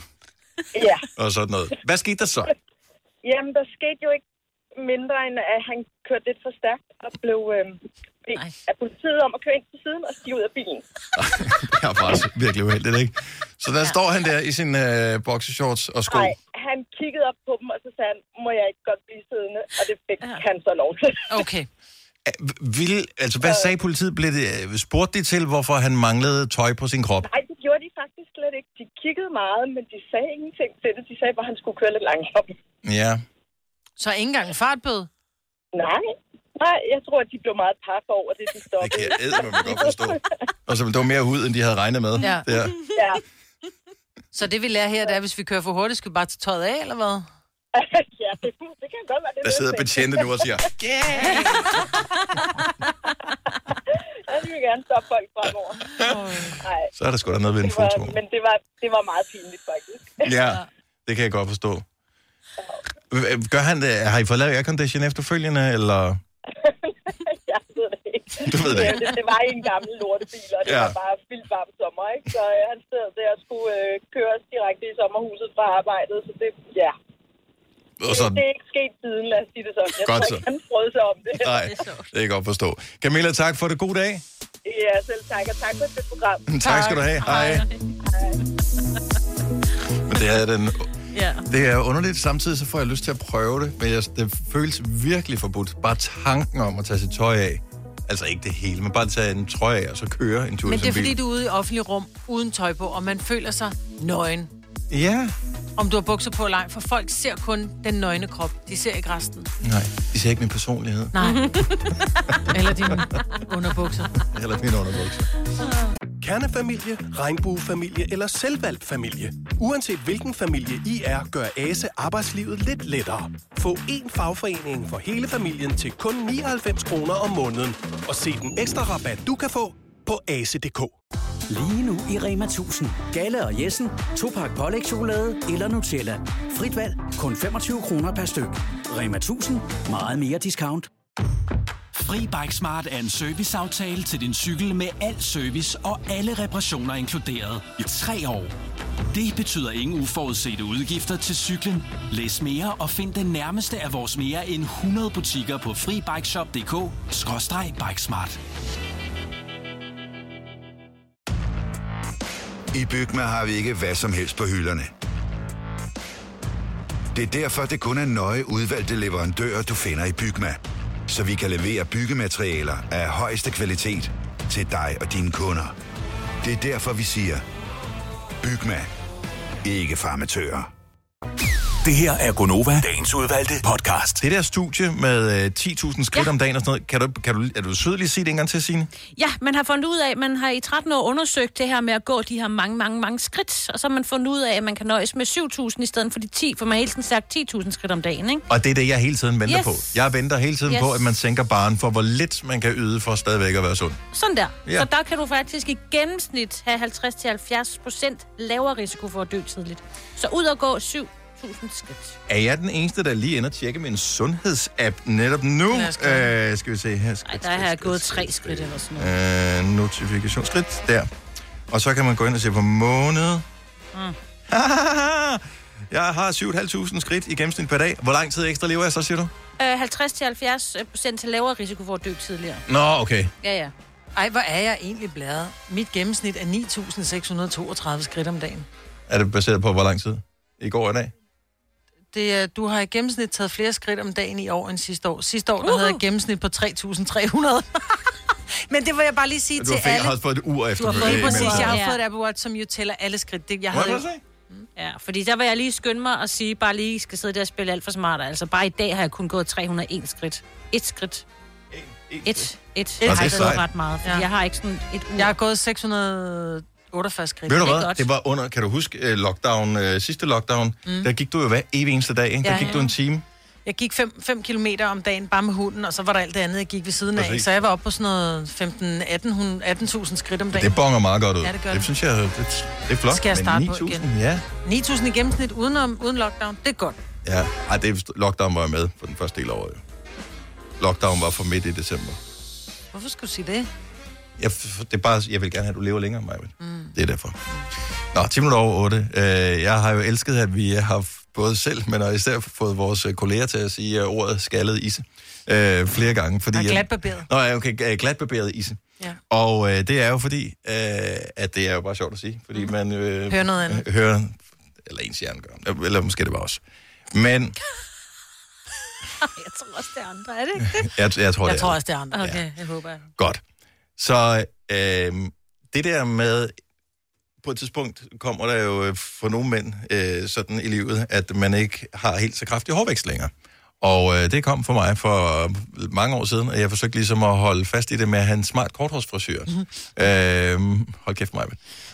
[SPEAKER 1] og sådan noget. Hvad skete der så?
[SPEAKER 11] Jamen, der skete jo ikke mindre, end at han kørte lidt for stærkt og blev af politiet om at køre ind til siden og stige ud af bilen.
[SPEAKER 1] Det er faktisk virkelig uheldigt, ikke? Så der står han der i sin boxershorts og sko.
[SPEAKER 11] Nej, han kiggede op på dem, og så sagde han, må jeg ikke godt blive siddende? Og det fik han så lov til.
[SPEAKER 2] Okay.
[SPEAKER 1] Hvad sagde politiet? Spurgte de til, hvorfor han manglede tøj på sin krop?
[SPEAKER 11] Nej, det gjorde de faktisk slet ikke. De kiggede meget, men de sagde ingenting til det. De sagde bare, at han skulle køre lidt langsomt.
[SPEAKER 1] Ja.
[SPEAKER 2] Så ikke engang en fartbøde?
[SPEAKER 11] Nej, jeg tror, at de blev meget paf over det, de stoppede.
[SPEAKER 1] Det kan jeg godt forstå. Og så det var mere hud, end de havde regnet med.
[SPEAKER 2] Ja.
[SPEAKER 11] Ja.
[SPEAKER 2] Så det vi lærer her, det er, hvis vi kører for hurtigt, skal vi bare tage tøjet af, eller hvad?
[SPEAKER 11] Ja, det kan godt være.
[SPEAKER 1] Der sidder betjente nu og siger,
[SPEAKER 11] Jeg vil gerne stoppe folk fremover.
[SPEAKER 1] Så er der sgu da noget ved en foto.
[SPEAKER 11] Men det var meget pinligt, faktisk.
[SPEAKER 1] Ja, det kan jeg godt forstå. Gør han det? Har I fået lavet aircondition efterfølgende, eller?
[SPEAKER 11] Jeg ved det ikke.
[SPEAKER 1] Du ved det ikke.
[SPEAKER 11] Det var en gammel lortebil, og det var bare vildt varmt sommer, ikke? Så han stod der og skulle køres direkte i sommerhuset fra arbejdet, så det, ja. Det er ikke sket siden, lad os sige det sådan. Jeg tror ikke, han prøvede sig om det.
[SPEAKER 1] Nej, det kan jeg godt forstå. Camilla, tak for det. God dag.
[SPEAKER 11] Ja, selv tak, og tak for det program.
[SPEAKER 1] Tak skal du have. Hej. Men det er den...
[SPEAKER 2] Ja.
[SPEAKER 1] Det er underligt. Samtidig så får jeg lyst til at prøve det, men det føles virkelig forbudt. Bare tanken om at tage sit tøj af. Altså ikke det hele, men bare tage en trøje af og så køre en tur i sin bil.
[SPEAKER 2] Men det er fordi, du er ude i offentlig rum uden tøj på, og man føler sig nøgen.
[SPEAKER 1] Ja.
[SPEAKER 2] Om du har bukser på eller ej, for folk ser kun den nøgne krop. De ser ikke resten.
[SPEAKER 1] Nej, de ser ikke min personlighed.
[SPEAKER 2] Nej. Eller dine underbukser.
[SPEAKER 1] Eller mine underbukser.
[SPEAKER 12] Kernefamilie, regnbuefamilie eller selvvalgt familie. Uanset hvilken familie I er, gør ASE arbejdslivet lidt lettere. Få én fagforening for hele familien til kun 99 kroner om måneden. Og se den ekstra rabat, du kan få på ase.dk.
[SPEAKER 8] Lige nu i Rema 1000. Galle og Jessen. 2-pakke pålægschokolade eller Nutella. Frit valg. Kun 25 kroner per styk. Rema 1000. Meget mere discount.
[SPEAKER 13] Fri Bike Smart er en serviceaftale til din cykel med al service og alle reparationer inkluderet i 3 år. Det betyder ingen uforudsete udgifter til cyklen. Læs mere og find den nærmeste af vores mere end 100 butikker på FriBikeShop.dk/Bikesmart.
[SPEAKER 7] I Bygma har vi ikke hvad som helst på hylderne. Det er derfor, det kun er nøje udvalgte leverandører, du finder i Bygma. Så vi kan levere byggematerialer af højeste kvalitet til dig og dine kunder. Det er derfor, vi siger, Bygma. Ikke farmatører.
[SPEAKER 5] Det her er Gonova, dagens udvalgte podcast.
[SPEAKER 1] Det der studie med 10.000 skridt om dagen og sådan noget, er du sød lige sige det en gang til, Signe?
[SPEAKER 3] Ja, man har fundet ud af, at man har i 13 år undersøgt det her med at gå de her mange skridt, og så har man fundet ud af, at man kan nøjes med 7.000 i stedet for de 10, for man har hele tiden sagt 10.000 skridt om dagen, ikke?
[SPEAKER 1] Og det er det, jeg hele tiden venter på. Jeg venter hele tiden på, at man sænker barren for, hvor lidt man kan yde for stadigvæk at være sund.
[SPEAKER 3] Sådan der. Ja. Så der kan du faktisk i gennemsnit have 50-70% lavere risiko for at dø tidligt. Så ud og gå 7.000 skridt.
[SPEAKER 1] Er jeg den eneste, der lige ender at tjekke min sundhedsapp netop nu? Skal vi se her.
[SPEAKER 3] Nej, der har jeg gået 3 skridt eller sådan noget.
[SPEAKER 1] Notifikationsskridt, der. Og så kan man gå ind og se på måned. Jeg har 7.500 skridt i gennemsnit per dag. Hvor lang tid ekstra lever jeg så, siger du?
[SPEAKER 3] 50-70% til lavere risiko for at dø tidligere.
[SPEAKER 1] Nå, okay.
[SPEAKER 3] Ja.
[SPEAKER 2] Ej, hvor er jeg egentlig bladet. Mit gennemsnit er 9.632 skridt om dagen.
[SPEAKER 1] Er det baseret på, hvor lang tid? I går og i dag?
[SPEAKER 2] Det er, du har i gennemsnit taget flere skridt om dagen i år end sidste år. Sidste år, der havde jeg gennemsnit på 3.300. Men det vil jeg bare lige sige til alle.
[SPEAKER 1] Du har fået et ur efter.
[SPEAKER 2] Du har fået præcis. Jeg har fået et Apple Watch, som jo tæller alle skridt. Jeg havde
[SPEAKER 3] Ja, fordi der vil jeg lige skynde mig og sige, bare lige skal sidde der og spille alt for smart. Altså bare i dag har jeg kun gået 301 skridt. Et skridt. Et. Det har ikke været ret meget, fordi jeg har ikke sådan et ur.
[SPEAKER 2] Jeg har gået 648 skridt.
[SPEAKER 1] Ved du hvad? Det var under, kan du huske lockdown, sidste lockdown, der gik du jo hver evig eneste dag, ikke? Der gik du en time.
[SPEAKER 2] Jeg gik 5 kilometer om dagen bare med hunden, og så var der alt det andet, jeg gik ved siden af. Så jeg var oppe på sådan noget 18.000 skridt om dagen.
[SPEAKER 1] Det bonger meget godt ud.
[SPEAKER 2] Ja, det gør
[SPEAKER 1] det. Synes jeg, det er flot.
[SPEAKER 2] Skal jeg starte på igen?
[SPEAKER 1] Ja.
[SPEAKER 2] 9.000 i gennemsnit uden lockdown, det er godt.
[SPEAKER 1] Ja, lockdown var jeg med på den første del af året. Lockdown var for midt i december.
[SPEAKER 2] Hvorfor skulle du sige det?
[SPEAKER 1] Det er bare, jeg vil gerne have, at du lever længere, Maja. Det er derfor. Nå, 10 minutter over 8. Jeg har jo elsket, at vi har både selv, men også især fået vores kolleger til at sige ordet skaldet isse flere gange. Fordi,
[SPEAKER 2] glatbarberet.
[SPEAKER 1] Nå ja, okay, glatbarberet isse. Ja. Og det er jo fordi, at det er jo bare sjovt at sige, fordi man
[SPEAKER 2] hører noget andet.
[SPEAKER 1] Eller ens hjerne gør, eller måske det var også. Men
[SPEAKER 3] jeg tror også, det er andre, er det ikke det?
[SPEAKER 1] jeg tror
[SPEAKER 2] også, det er andre. Okay, ja. Jeg håber.
[SPEAKER 1] Godt. Så det der med, på et tidspunkt kommer der jo for nogle mænd sådan i livet, at man ikke har helt så kraftig hårvækst længere. Og det kom for mig for mange år siden, og jeg forsøgte ligesom at holde fast i det med at have en smart korthårsfrisør. Hold kæft mig.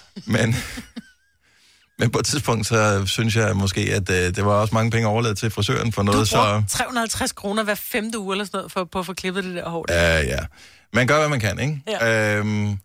[SPEAKER 1] Men på et tidspunkt, så synes jeg måske, at det var også mange penge overladt til frisøren for noget, så...
[SPEAKER 2] Du bruger 350 kroner hver 5. uge eller sådan noget, for at få klippet det der hår.
[SPEAKER 1] Ja. Man gør, hvad man kan, ikke? Ja.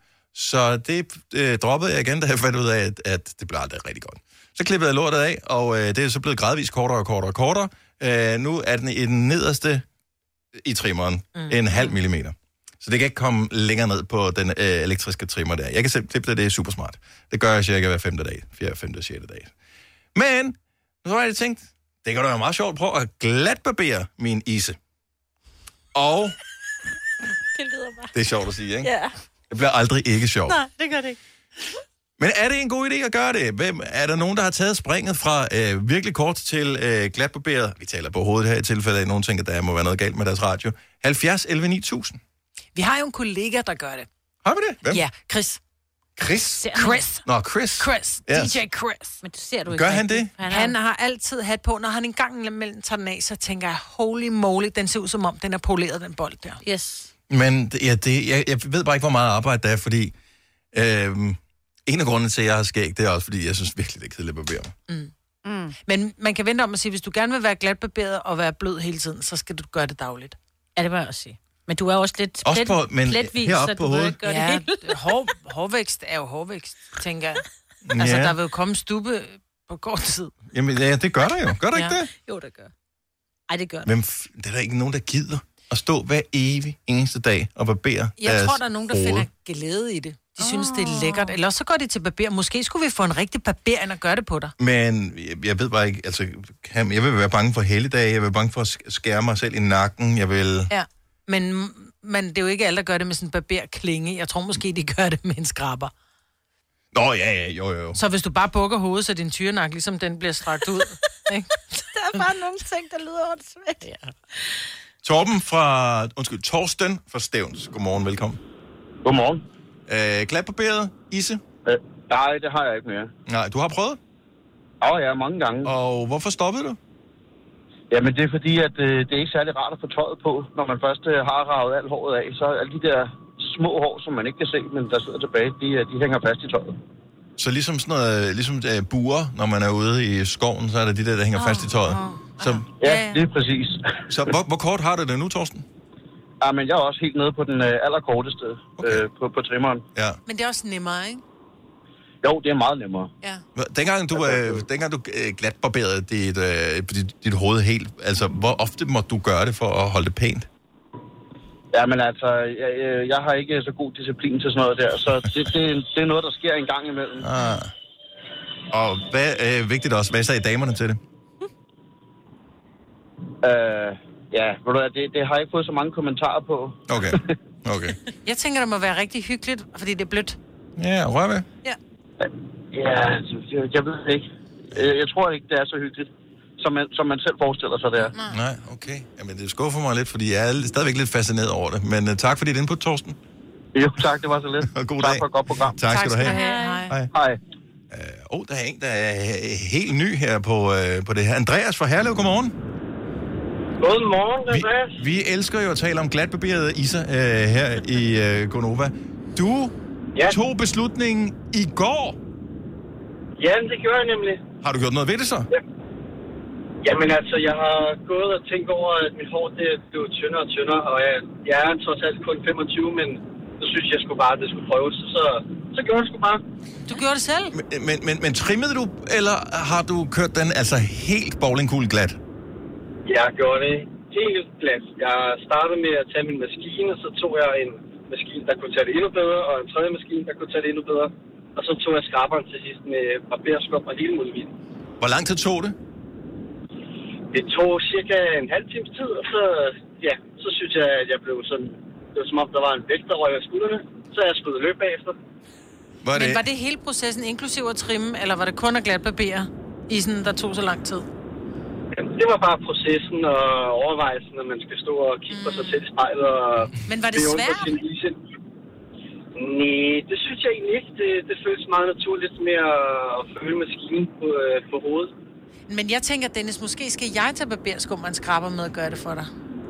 [SPEAKER 1] Så det droppede jeg igen, da jeg fandt ud af, at det blev aldrig rigtig godt. Så klippede jeg lortet af, og det er så blevet gradvist kortere. Nu er den i den nederste i trimmeren, 0,5 millimeter. Så det kan ikke komme længere ned på den elektriske trimmer der. Jeg kan selv klippe det er super smart. Det gør jeg cirka hver 5. dag. 4., 5., 6. dag. Men, så har jeg tænkt, det kan da være meget sjovt at prøve at glatbarbere min isse. Og...
[SPEAKER 3] Det lyder bare.
[SPEAKER 1] Det er sjovt at sige, ikke?
[SPEAKER 3] Ja.
[SPEAKER 1] Det bliver aldrig ikke sjovt.
[SPEAKER 3] Nej, det gør det ikke.
[SPEAKER 1] Men er det en god idé at gøre det? Er der nogen, der har taget springet fra virkelig kort til glatbarberet? Vi taler på hovedet her i tilfælde af, nogen tænker, der må være noget galt med deres radio. 70 11 9000.
[SPEAKER 2] Vi har jo en kollega, der gør det.
[SPEAKER 1] Har vi det? Hvem?
[SPEAKER 2] Ja, Chris.
[SPEAKER 1] Chris? Nå, Chris.
[SPEAKER 2] Yes. DJ Chris.
[SPEAKER 3] Men det ser du ikke.
[SPEAKER 1] Gør han det?
[SPEAKER 2] Han har altid hat på. Når han engang imellem tager den af, så tænker jeg, holy moly, den ser ud som om, den er poleret, den bold der.
[SPEAKER 3] Yes.
[SPEAKER 1] Men jeg ved bare ikke, hvor meget arbejde der er, fordi en af grundene til, at jeg har skæg, det er også, fordi jeg synes virkelig, det er kedeligt at barbere mig.
[SPEAKER 2] Men man kan vente om at sige, hvis du gerne vil være glatbarberet og være blød hele tiden, så skal du gøre det dagligt.
[SPEAKER 3] Ja, det må jeg også sige. Men du er også lidt pletvis,
[SPEAKER 1] så du
[SPEAKER 3] vil ikke gøre det hele.
[SPEAKER 2] Hårvækst er jo hårvækst, tænker jeg. Altså, der vil jo komme stubbe på kort tid.
[SPEAKER 1] Jamen, ja, det gør der jo. Gør der ikke det?
[SPEAKER 3] Jo, det gør. Ej, det gør det.
[SPEAKER 1] Men det er der ikke nogen, der gider at stå hver evig eneste dag og barbere.
[SPEAKER 2] Jeg tror, der er nogen, der finder glæde i det. De synes, det er lækkert. Eller så går de til barber. Måske skulle vi få en rigtig barber, end at gøre det på dig.
[SPEAKER 1] Men jeg ved bare ikke, altså, jeg vil være bange for helligdage, jeg vil være bange for at skære mig selv i nakken, jeg vil...
[SPEAKER 2] Ja, men det er jo ikke alle, der gør det med sådan en barberklinge. Jeg tror måske, de gør det med en skraber.
[SPEAKER 1] Nå, ja, jo.
[SPEAKER 2] Så hvis du bare bukker hovedet, så din tyrenak, ligesom den bliver strakt ud. Ikke?
[SPEAKER 3] Der er bare nogle ting, der lyder åndssvagt.
[SPEAKER 2] Ja.
[SPEAKER 1] Torsten fra Stevns. Godmorgen, velkommen.
[SPEAKER 14] Godmorgen.
[SPEAKER 1] Glatbarberet isse?
[SPEAKER 14] Nej, det har jeg ikke mere.
[SPEAKER 1] Nej, du har prøvet?
[SPEAKER 14] Ja, mange gange.
[SPEAKER 1] Og hvorfor stoppede du?
[SPEAKER 14] Jamen, det er fordi, at det er ikke særlig rart at få tøjet på, når man først har ravet alt håret af. Så alle de der små hår, som man ikke kan se, men der sidder tilbage, de hænger fast i tøjet.
[SPEAKER 1] Så ligesom sådan noget, buer, når man er ude i skoven, så er der de der hænger fast i tøjet? Så,
[SPEAKER 14] ja, det er præcis.
[SPEAKER 1] Så hvor kort har du det nu, Torsten?
[SPEAKER 14] Ja, men jeg er også helt nede på den allerkorteste på trimmeren.
[SPEAKER 1] Ja.
[SPEAKER 2] Men det er også nemmere, ikke?
[SPEAKER 14] Jo, det er meget nemmere.
[SPEAKER 2] Ja.
[SPEAKER 1] Dengang du glatbarberede dit hoved helt, altså hvor ofte måtte du gøre det for at holde det pænt?
[SPEAKER 14] Ja, men altså, jeg har ikke så god disciplin til sådan noget der, så det er noget, der sker en gang imellem.
[SPEAKER 1] Og hvad er vigtigt også, hvad sagde damerne til det?
[SPEAKER 14] Ja, ved du hvad, det har jeg ikke fået så mange kommentarer på.
[SPEAKER 1] Okay.
[SPEAKER 2] Jeg tænker, det må være rigtig hyggeligt, fordi det er blødt.
[SPEAKER 1] Ja, rør ved.
[SPEAKER 2] Ja.
[SPEAKER 14] Ja, jeg ved det ikke. Jeg tror ikke, det er så hyggeligt, som man selv forestiller sig, det er.
[SPEAKER 1] Nej, okay. Jamen, det skuffer mig lidt, fordi jeg er stadigvæk lidt fascineret over det. Men tak for dit input, Torsten.
[SPEAKER 14] Jo, tak. Det var så lidt.
[SPEAKER 1] God
[SPEAKER 14] tak
[SPEAKER 1] dag.
[SPEAKER 14] for et godt program.
[SPEAKER 1] Tak skal du have.
[SPEAKER 14] Hej.
[SPEAKER 1] Der er en, der er helt ny her på det her. Andreas fra Herlev, godmorgen.
[SPEAKER 15] Godmorgen, Andreas.
[SPEAKER 1] Vi elsker jo at tale om glatbarberede iser her i Gonova. Du tog beslutningen i går.
[SPEAKER 15] Ja, det gjorde jeg nemlig.
[SPEAKER 1] Har du gjort noget ved det så?
[SPEAKER 15] Ja. Jamen altså, jeg har gået og tænkt over, at mit hår det blev tyndere og tyndere, og jeg er trods alt kun 25, men så synes jeg sgu bare, at det skulle prøves, så gjorde jeg det sgu bare.
[SPEAKER 2] Du gjorde det selv?
[SPEAKER 1] Men trimmede du, eller har du kørt den altså helt bowlingkugle glat?
[SPEAKER 15] Jeg gjorde det helt glat. Jeg startede med at tage min maskine, og så tog jeg en maskine, der kunne tage det endnu bedre, og en tredje maskine, der kunne tage det endnu bedre. Og så tog jeg skraberen til sidst med barberskum og hele muligheden.
[SPEAKER 1] Hvor lang tid tog det?
[SPEAKER 15] Det tog cirka en halv times tid, og så synes jeg, at jeg blev sådan... Det var som om, der var en vægt, der røg af skuldrene, så jeg skulle løbe bagefter.
[SPEAKER 2] Men var det hele processen, inklusiv at trimme, eller var det kun at glatbarbere isen, der tog så lang tid?
[SPEAKER 15] Det var bare processen og overvejelsen, at man skal stå og kigge på sig selv i spejlet og...
[SPEAKER 2] Men var det svært?
[SPEAKER 15] Nej, det synes jeg egentlig ikke. Det føles meget naturligt med at føle maskinen på hovedet.
[SPEAKER 2] Men jeg tænker, Dennis, måske skal jeg tage barberskum og en skraber med at gøre det for dig.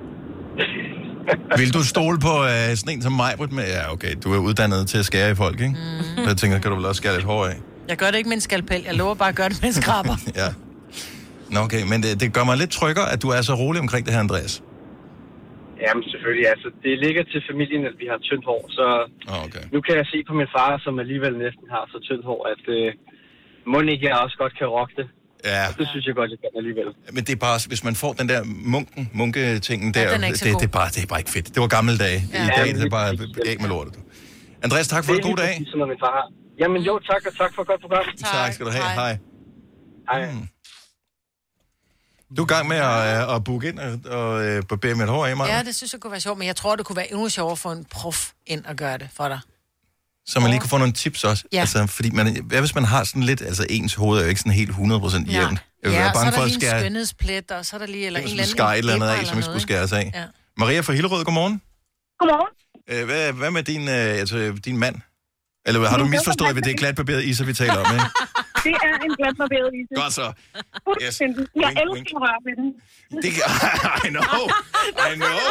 [SPEAKER 1] Vil du stole på sådan en som mig? Ja, okay, du er uddannet til at skære i folk, ikke? Jeg tænker, kan du vel også skære lidt hår af?
[SPEAKER 2] Jeg gør det ikke med en skalpel. Jeg lover bare at gøre det med en skraber.
[SPEAKER 1] Ja. Nå, okay, men det gør mig lidt tryggere, at du er så rolig omkring det her, Andreas.
[SPEAKER 15] Jamen selvfølgelig, altså det ligger til familien, at vi har tyndt hår, så nu kan jeg se på min far, som alligevel næsten har så tyndt hår, at må ikke jeg også godt kan rocke det.
[SPEAKER 1] Ja.
[SPEAKER 15] Og det synes jeg godt, jeg kan alligevel.
[SPEAKER 1] Men det er bare, hvis man får den der munketingen der, det er bare ikke fedt. Det var gamle dage. I dag det er bare æg med lortet. Andreas, tak for en god dag.
[SPEAKER 15] Som min far har. Jamen jo, tak, og tak for et godt program.
[SPEAKER 1] Tak skal du have. Hej.
[SPEAKER 15] Hej.
[SPEAKER 1] Du er i gang med at booke ind og barbere mit hår af mig.
[SPEAKER 2] Ja, det synes jeg kunne være sjovt, men jeg tror, det kunne være endnu sjovere for en prof ind at gøre det for dig.
[SPEAKER 1] Så man lige kunne få nogle tips også.
[SPEAKER 2] Ja.
[SPEAKER 1] Altså, fordi hvad hvis man har sådan lidt, altså ens hoved er jo ikke sådan helt 100% jævnt.
[SPEAKER 2] Ja,
[SPEAKER 1] ja,
[SPEAKER 2] så er der lige en skønhedsplet, og så er der lige en eller anden
[SPEAKER 1] skar et eller andet af, som ikke skulle skæres af.
[SPEAKER 2] Ja.
[SPEAKER 1] Maria fra Hillerød, godmorgen.
[SPEAKER 11] Godmorgen.
[SPEAKER 1] Hvad med din mand? Eller har du misforstået, at det er glatbarberet iser, vi taler om, ikke?
[SPEAKER 11] Det er en glatbarberet iser.
[SPEAKER 1] Godt så.
[SPEAKER 11] Yes. Jeg elsker at røre ved den.
[SPEAKER 1] I know.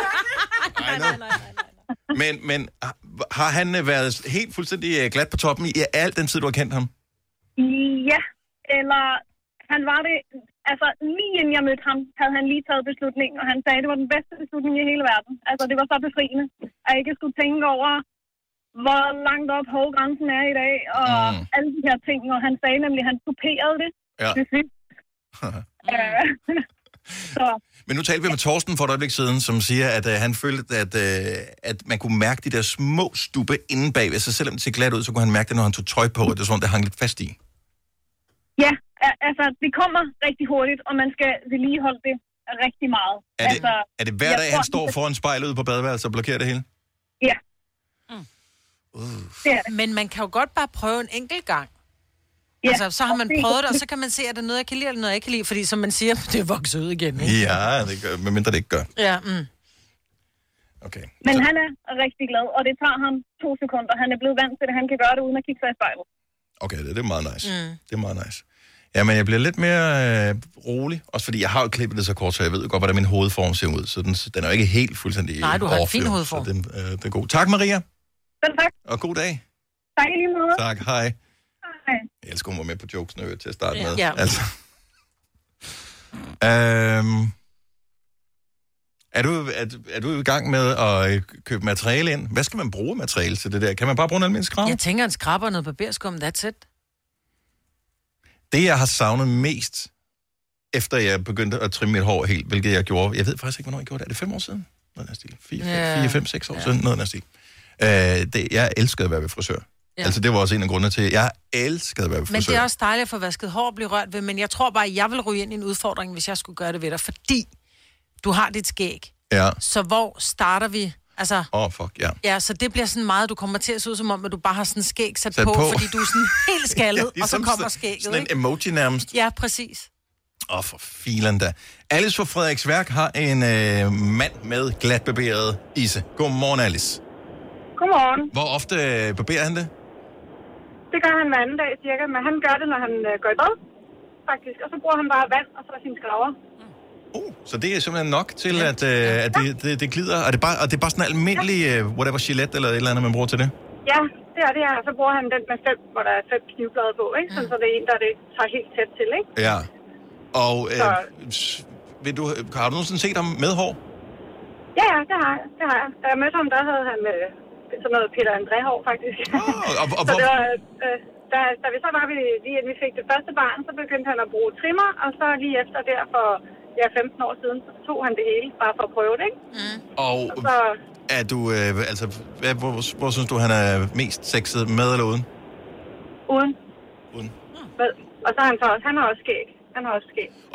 [SPEAKER 1] Men har han været helt fuldstændig glat på toppen i al den tid, du har kendt ham?
[SPEAKER 11] Ja, eller han var det... Altså, lige inden jeg mødte ham, havde han lige taget beslutningen, og han sagde, at det var den bedste beslutning i hele verden. Altså, det var så befriende, at jeg ikke skulle tænke over, hvor langt op hårgrænsen er i dag, og alle de her ting. Og han sagde nemlig, at han kuperede det til sidst.
[SPEAKER 1] Men nu talte vi med Torsten for et øjeblik siden, som siger, at han følte, at man kunne mærke de der små stubbe inde bagved. Så selvom det ser glat ud, så kunne han mærke det, når han tog tøj på, og det er sådan, det hang lidt fast i.
[SPEAKER 11] Ja, altså det kommer rigtig hurtigt, og man skal vedligeholde det rigtig meget.
[SPEAKER 1] Er det hver dag, han står foran spejlet ude på badeværelset og blokerer det hele?
[SPEAKER 11] Ja.
[SPEAKER 2] Det er det. Men man kan jo godt bare prøve en enkelt gang. Ja, altså, så har man prøvet det, og så kan man se, at det er noget, jeg kan lide, eller noget, jeg ikke kan lide. Fordi, som man siger, det vokser ud igen, ikke?
[SPEAKER 1] Ja, det gør, medmindre det ikke gør.
[SPEAKER 2] Ja,
[SPEAKER 1] Okay.
[SPEAKER 11] Men han er rigtig glad, og det tager ham 2 sekunder. Han er blevet vant til det, han kan gøre det, uden at kigge sig i spejlet.
[SPEAKER 1] Okay, det er meget nice. Det er meget nice. Ja, men jeg bliver lidt mere rolig. Også fordi jeg har jo klippet det så kort, så jeg ved godt, hvordan min hovedform ser ud. Så den er jo ikke helt fuldstændig.
[SPEAKER 2] Nej, du har en fin hovedform.
[SPEAKER 1] Så det er god. Tak, Maria.
[SPEAKER 11] Selv tak.
[SPEAKER 1] Og god dag.
[SPEAKER 11] Tak i lige måde.
[SPEAKER 1] Tak, hej.
[SPEAKER 11] Hej.
[SPEAKER 1] Jeg elsker, hun var med på jokesene til at starte med.
[SPEAKER 2] Ja.
[SPEAKER 1] Altså. Er du i gang med at købe materiale ind? Hvad skal man bruge materiale til det der? Kan man bare bruge en almindelig skraber?
[SPEAKER 2] Jeg tænker, en skraber og noget barberskum, that's it.
[SPEAKER 1] Det, jeg har savnet mest, efter jeg begyndte at trimme mit hår helt, hvilket jeg gjorde, jeg ved faktisk ikke, hvornår jeg gjorde det. Er det 5 år siden? Noget af stil. 4, 5, 6 år siden, noget af stil. Jeg elskede at være ved frisør. Ja. Altså, det var også en af grundene til, jeg elskede at være ved frisør.
[SPEAKER 2] Men det er også dejligt at få vasket hår og blive rørt ved, men jeg tror bare, at jeg vil ryge ind i en udfordring, hvis jeg skulle gøre det ved dig, fordi du har dit skæg.
[SPEAKER 1] Ja.
[SPEAKER 2] Så hvor starter vi? Altså,
[SPEAKER 1] ja,
[SPEAKER 2] så det bliver sådan meget, du kommer til at se ud som om, at du bare har sådan en skæg sat på, fordi du er sådan helt skaldet, og så kommer skægget,
[SPEAKER 1] sådan en emoji nærmest.
[SPEAKER 2] Ja, præcis.
[SPEAKER 1] For filen da. Alice fra Frederiksværk har en mand med glatbarberet isse. Godmorgen, Alice.
[SPEAKER 16] Godmorgen.
[SPEAKER 1] Hvor ofte barberer han det?
[SPEAKER 16] Det gør han hver anden dag cirka, men han gør det, når han går i bad, faktisk. Og så bruger han bare vand og så sine skraver.
[SPEAKER 1] Så det er simpelthen nok til, at det glider. Og det er bare sådan en almindelig, whatever, Gillette eller et eller andet, man bruger til det?
[SPEAKER 16] Ja, det er det her. Så bruger han den med 5, hvor der er 5 knivblade på, ikke? Så det er en, der det tager helt tæt til, ikke?
[SPEAKER 1] Ja. Og har du nogensinde set ham med hår?
[SPEAKER 16] Ja, det har jeg. Da jeg mødte ham, der havde han sådan noget Peter André-hår, faktisk. Så det var, da vi så var lige inden vi fik det første barn, så begyndte han at bruge trimmer, og så lige efter der for 15 år siden, så tog han det hele, bare for at prøve det, ikke?
[SPEAKER 1] Og så, er du, hvor synes du, han er mest sexet, med eller uden?
[SPEAKER 16] Uden. Med. Og så har han har også skæg.
[SPEAKER 1] Og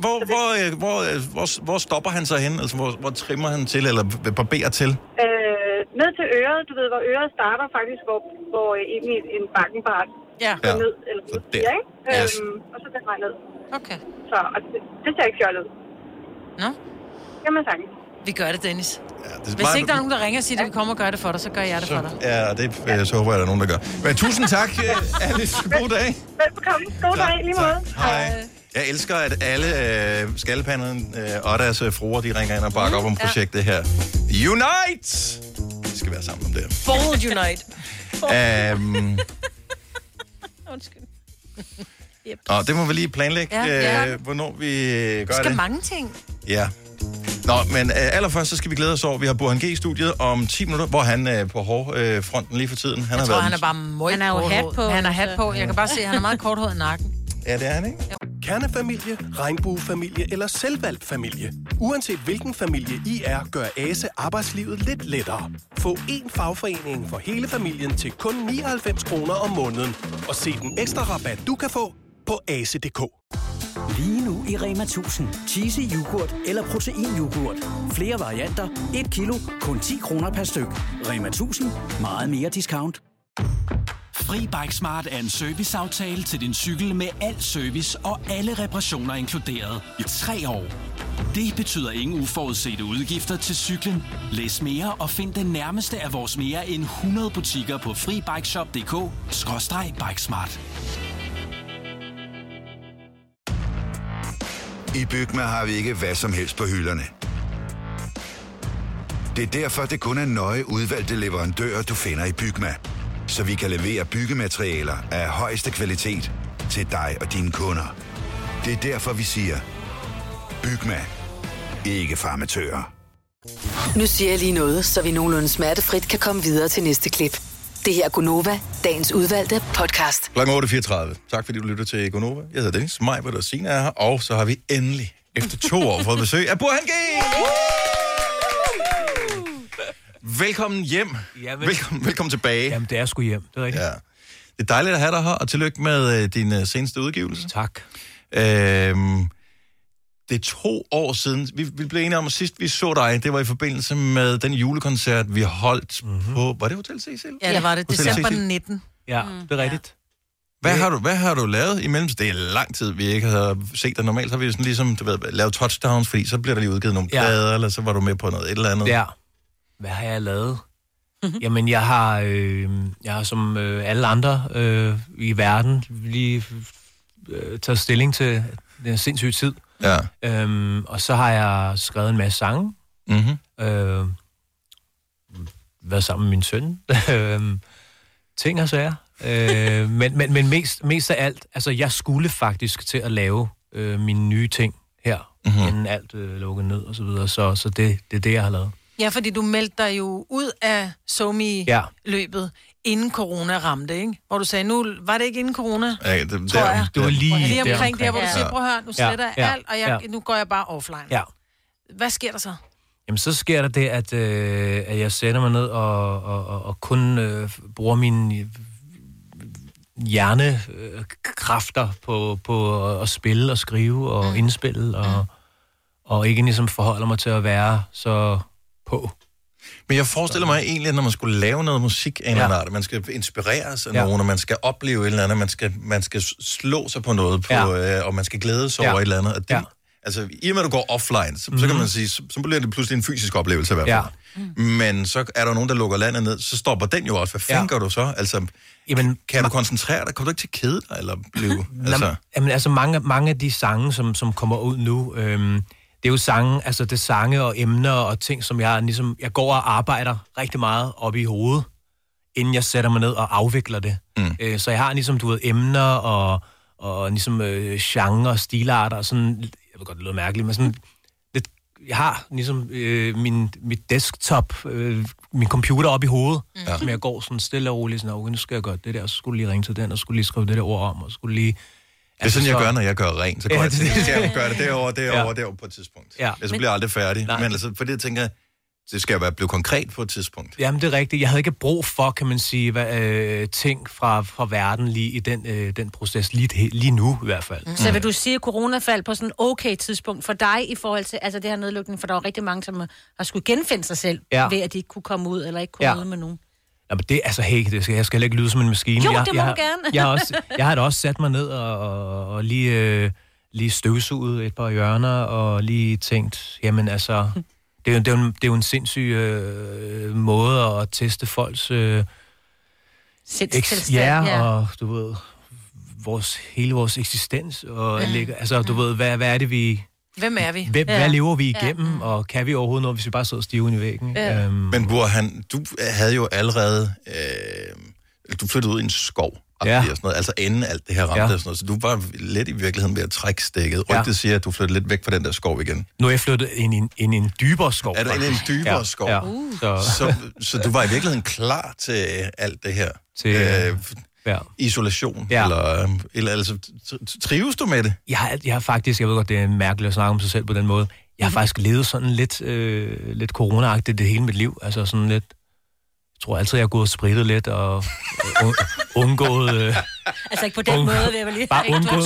[SPEAKER 1] hvor stopper han så hen? Altså, hvor trimmer han til, eller barberer til?
[SPEAKER 16] Ned til øret. Du ved, hvor øret starter faktisk, hvor egentlig en bakkenbart går ned, eller ud, ikke? Og så den vej ned.
[SPEAKER 2] Okay.
[SPEAKER 16] Så det ser ikke fjollet ud.
[SPEAKER 2] Nå?
[SPEAKER 16] Jamen sagtens.
[SPEAKER 2] Vi gør det, Dennis.
[SPEAKER 1] Ja,
[SPEAKER 2] hvis ikke der er nogen, der ringer og siger, at vi kommer og gør det for dig, så gør jeg det for dig.
[SPEAKER 1] Ja, det så håber jeg, der er nogen, der gør. Men tusind tak, Alice. God dag.
[SPEAKER 16] Velbekomme. God dag, lige måde.
[SPEAKER 1] Hej. Jeg elsker, at alle skallepanderne og deres fruer, de ringer ind og bakker op om projektet her. Unite! Vi skal være sammen om det.
[SPEAKER 2] Bold Unite.
[SPEAKER 1] Og det må vi lige planlægge, hvornår vi gør det.
[SPEAKER 2] Vi skal mange ting.
[SPEAKER 1] Ja. Nå, men allerførst så skal vi glæde os over, vi har Burhan G i studiet om 10 minutter, hvor han er på hårfronten lige for tiden.
[SPEAKER 2] Han er bare møg. Han har jo hat på. Han har hat på. Jeg kan bare se, at han er meget korthåret i nakken.
[SPEAKER 1] Ja, det er han, ikke?
[SPEAKER 12] Kernefamilie, regnbuefamilie eller selvvalgt familie. Uanset hvilken familie I er, gør ASE arbejdslivet lidt lettere. Få én fagforening for hele familien til kun 99 kroner om måneden. Og se den ekstra rabat, du kan få på ase.dk.
[SPEAKER 8] Lige nu i Rema 1000. Cheesy yoghurt eller proteinyoghurt. Flere varianter. 1 kilo. Kun 10 kroner per styk. Rema 1000. Meget mere discount.
[SPEAKER 13] Fri Bike Smart er en serviceaftale til din cykel med al service og alle reparationer inkluderet i 3 år. Det betyder ingen uforudsete udgifter til cyklen. Læs mere og find den nærmeste af vores mere end 100 butikker på FriBikeShop.dk/Bikesmart.
[SPEAKER 7] I Bygma har vi ikke hvad som helst på hylderne. Det er derfor, det kun er nøje udvalgte leverandører, du finder i Bygma. Så vi kan levere byggematerialer af højeste kvalitet til dig og dine kunder. Det er derfor, vi siger, Bygma. Ikke farmatører.
[SPEAKER 4] Nu siger jeg lige noget, så vi nogenlunde smertefrit kan komme videre til næste klip. Det her er Gunova, dagens udvalgte podcast.
[SPEAKER 1] Klokken 8.34. Tak fordi du lytter til Gunova. Jeg hedder Dennis, Majbert og Signe er her, og så har vi endelig efter 2 år fået besøg af Burhan G. Velkommen hjem. Velkommen tilbage.
[SPEAKER 17] Jamen, det er sgu hjem. Det er rigtigt.
[SPEAKER 1] Ja. Det er dejligt at have dig her, og tillykke med din seneste udgivelse.
[SPEAKER 17] Tak.
[SPEAKER 1] Det er 2 år siden. Vi blev enige om, at sidst vi så dig, det var i forbindelse med den julekoncert, vi holdt på... Var det Hotel Cecil?
[SPEAKER 2] Ja, det var det. December 19.
[SPEAKER 17] Ja, det er rigtigt.
[SPEAKER 1] Hvad har du lavet imellem? Det er lang tid, vi ikke har set dig. Normalt har vi sådan ligesom, lavet touchdowns, fordi så bliver der lige udgivet nogle plader, eller så var du med på noget et eller andet.
[SPEAKER 17] Ja. Hvad har jeg lavet? Jamen, jeg har som alle andre i verden lige taget stilling til den sindssyge tid.
[SPEAKER 1] Ja.
[SPEAKER 17] Og så har jeg skrevet en masse sange. Været sammen med min søn. Ting og sager. Men mest af alt, altså jeg skulle faktisk til at lave mine nye ting her, inden alt lukkede ned og så videre. Så det er det, jeg har lavet.
[SPEAKER 2] Ja, fordi du meldte dig jo ud af SoMe-løbet, inden corona ramte, ikke? Hvor du sagde, nu var det ikke inden corona,
[SPEAKER 1] ja,
[SPEAKER 2] det var
[SPEAKER 17] lige
[SPEAKER 2] omkring der, hvor du siger, prøv at høre, nu sletter jeg alt, og nu går jeg bare offline.
[SPEAKER 17] Ja.
[SPEAKER 2] Hvad sker der så?
[SPEAKER 17] Jamen, så sker der det, at jeg sætter mig ned og kun bruger mine hjernekræfter på at spille og skrive og indspille, og ikke ligesom forholder mig til at være så på.
[SPEAKER 1] Men jeg forestiller mig egentlig, at når man skulle lave noget musik af en eller anden art, man skal inspireres af nogen, og man skal opleve et eller andet, man skal slå sig på noget, og man skal glæde sig over et eller andet. Og det, altså, i og med, at du går offline, så kan man sige, så bliver det pludselig en fysisk oplevelse i hvert fald. Men så er der nogen, der lukker landet ned, så stopper den jo også. Hvad fanden gør du så? Altså, kan du koncentrere dig? Kan du ikke til kede dig, eller blive...
[SPEAKER 17] Altså mange af de sange, som kommer ud nu... det er jo sange, altså det er sange og emner og ting, som jeg går og arbejder rigtig meget op i hovedet, inden jeg sætter mig ned og afvikler det. Så jeg har ligesom, emner og ligesom genre og stilarter og sådan, jeg ved godt, det lyder mærkeligt, men sådan lidt, jeg har ligesom mit desktop, min computer op i hovedet, som jeg går sådan stille og roligt, sådan, okay, nu skal jeg gøre det der, og så skulle lige ringe til den, og skulle lige skrive det der ord om, og skulle lige...
[SPEAKER 1] Det er sådan, jeg gør, når jeg gør rent. Så går jeg til, skal jeg gøre det derovre på et tidspunkt. Ja. Så bliver jeg aldrig færdig. Men altså, fordi jeg tænker, det skal jo blive konkret på et tidspunkt.
[SPEAKER 17] Jamen, det er rigtigt. Jeg havde ikke brug for, kan man sige, ting fra verden lige i den proces, lige nu i hvert fald.
[SPEAKER 3] Så vil du sige, at corona faldt på sådan et okay tidspunkt for dig i forhold til altså det her nedlukning, for der var rigtig mange, som har skulle genfinde sig selv ved, at de ikke kunne komme ud eller ikke kunne møde med nogen.
[SPEAKER 17] Ja, men det er altså jeg skal heller ikke lyde som en maskine.
[SPEAKER 3] Jo, det må du gerne.
[SPEAKER 17] Jeg har da også sat mig ned og lige støvsuget et par hjørner og lige tænkt, jamen altså, det er jo en sindssyg måde at teste folks og du ved, hele vores eksistens og altså du ved, hvad er det vi...
[SPEAKER 2] Hvem er vi?
[SPEAKER 17] Hvad lever vi igennem, og kan vi overhovedet noget, hvis vi bare sidder stive i væggen?
[SPEAKER 1] Men Burhan, du havde jo allerede... du flyttede ud i en skov, og sådan noget, altså inden alt det her ramte og sådan noget, så du var lidt i virkeligheden ved at trække stikket. Rygtet siger, at du flyttede lidt væk fra den der skov igen.
[SPEAKER 17] Nu er jeg flyttet ind i en dybere skov.
[SPEAKER 1] Er du inde i en dybere skov? Ja. Så du var i virkeligheden klar til alt det her? Isolation? Eller altså, trives du med det?
[SPEAKER 17] Jeg har faktisk, jeg ved godt, det er mærkeligt at snakke om sig selv på den måde, jeg har faktisk levet sådan lidt corona-agtigt det hele mit liv, altså sådan lidt, jeg tror altid, jeg har gået og sprittet lidt og undgået...
[SPEAKER 3] altså ikke på den måde, vil jeg lige...
[SPEAKER 17] Bare undgået...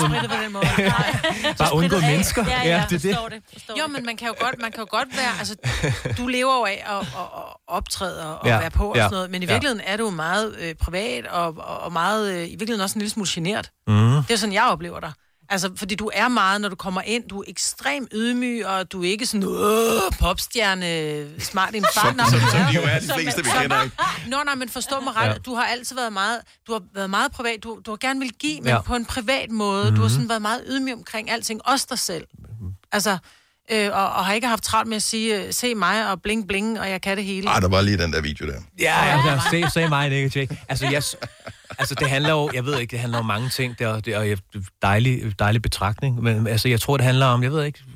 [SPEAKER 2] Bare
[SPEAKER 17] undgået mennesker.
[SPEAKER 3] Ja, det er det.
[SPEAKER 2] Jo, men man kan jo godt være... Altså, du lever jo af at optræde og være på og sådan noget, men i virkeligheden er du meget privat og meget... I virkeligheden også en lille smule genert. Det er sådan, jeg oplever dig. Altså, fordi du er meget, når du kommer ind, du er ekstremt ydmyg, og du er ikke sådan popstjerne, smart i en fart.
[SPEAKER 1] Som de jo er, de fleste, vi kender, ikke?
[SPEAKER 2] Nej, men forstå mig ret. Du har altid været meget privat. Du har gerne vil give, men på en privat måde. Du har sådan været meget ydmyg omkring alting, også dig selv. Altså, og har ikke haft travlt med at sige, se mig og bling bling, og jeg kan det hele.
[SPEAKER 1] Der var lige den der video der.
[SPEAKER 17] Ja, se mig, ikke? Altså, det handler jo, jeg ved ikke, det handler om mange ting, det er dejlig betragtning, men altså, jeg tror, det handler om, jeg ved ikke,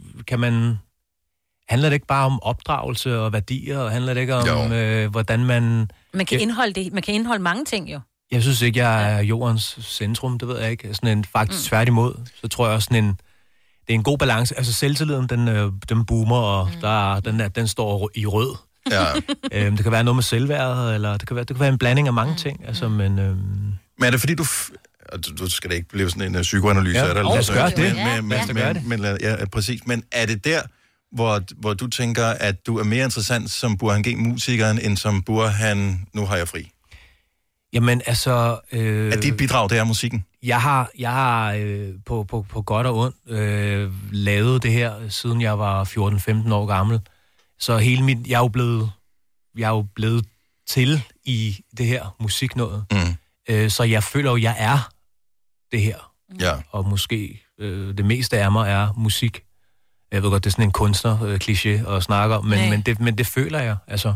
[SPEAKER 17] handler det ikke bare om opdragelse og værdier, og handler det ikke om, hvordan man...
[SPEAKER 3] Man kan indeholde mange ting, jo.
[SPEAKER 17] Jeg synes ikke, jeg er jordens centrum, det ved jeg ikke. Sådan faktisk tværtimod, så tror jeg også det er en god balance. Altså selvtilliden, den boomer, og den står i rød. Ja. Det kan være noget med selvværd, eller det kan være en blanding af mange ting. Altså, men
[SPEAKER 1] er det fordi, du skal da ikke blive sådan en psykoanalyse af dig?
[SPEAKER 17] Lad os gøre det.
[SPEAKER 1] Men præcis. Men er det der, hvor du tænker, at du er mere interessant som Burhan G-musikeren, end som Burhan, nu har jeg fri?
[SPEAKER 17] Jamen, altså...
[SPEAKER 1] er dit bidrag, det er musikken?
[SPEAKER 17] Jeg har på godt og ondt lavet det her, siden jeg var 14-15 år gammel. Så hele jeg er jo blevet til i det her musiknåde. Så jeg føler jo, jeg er det her.
[SPEAKER 1] Ja. Og
[SPEAKER 17] måske det meste af mig er musik. Jeg ved godt, det er sådan en kunstner-kliché at snakke om, men det føler jeg, altså.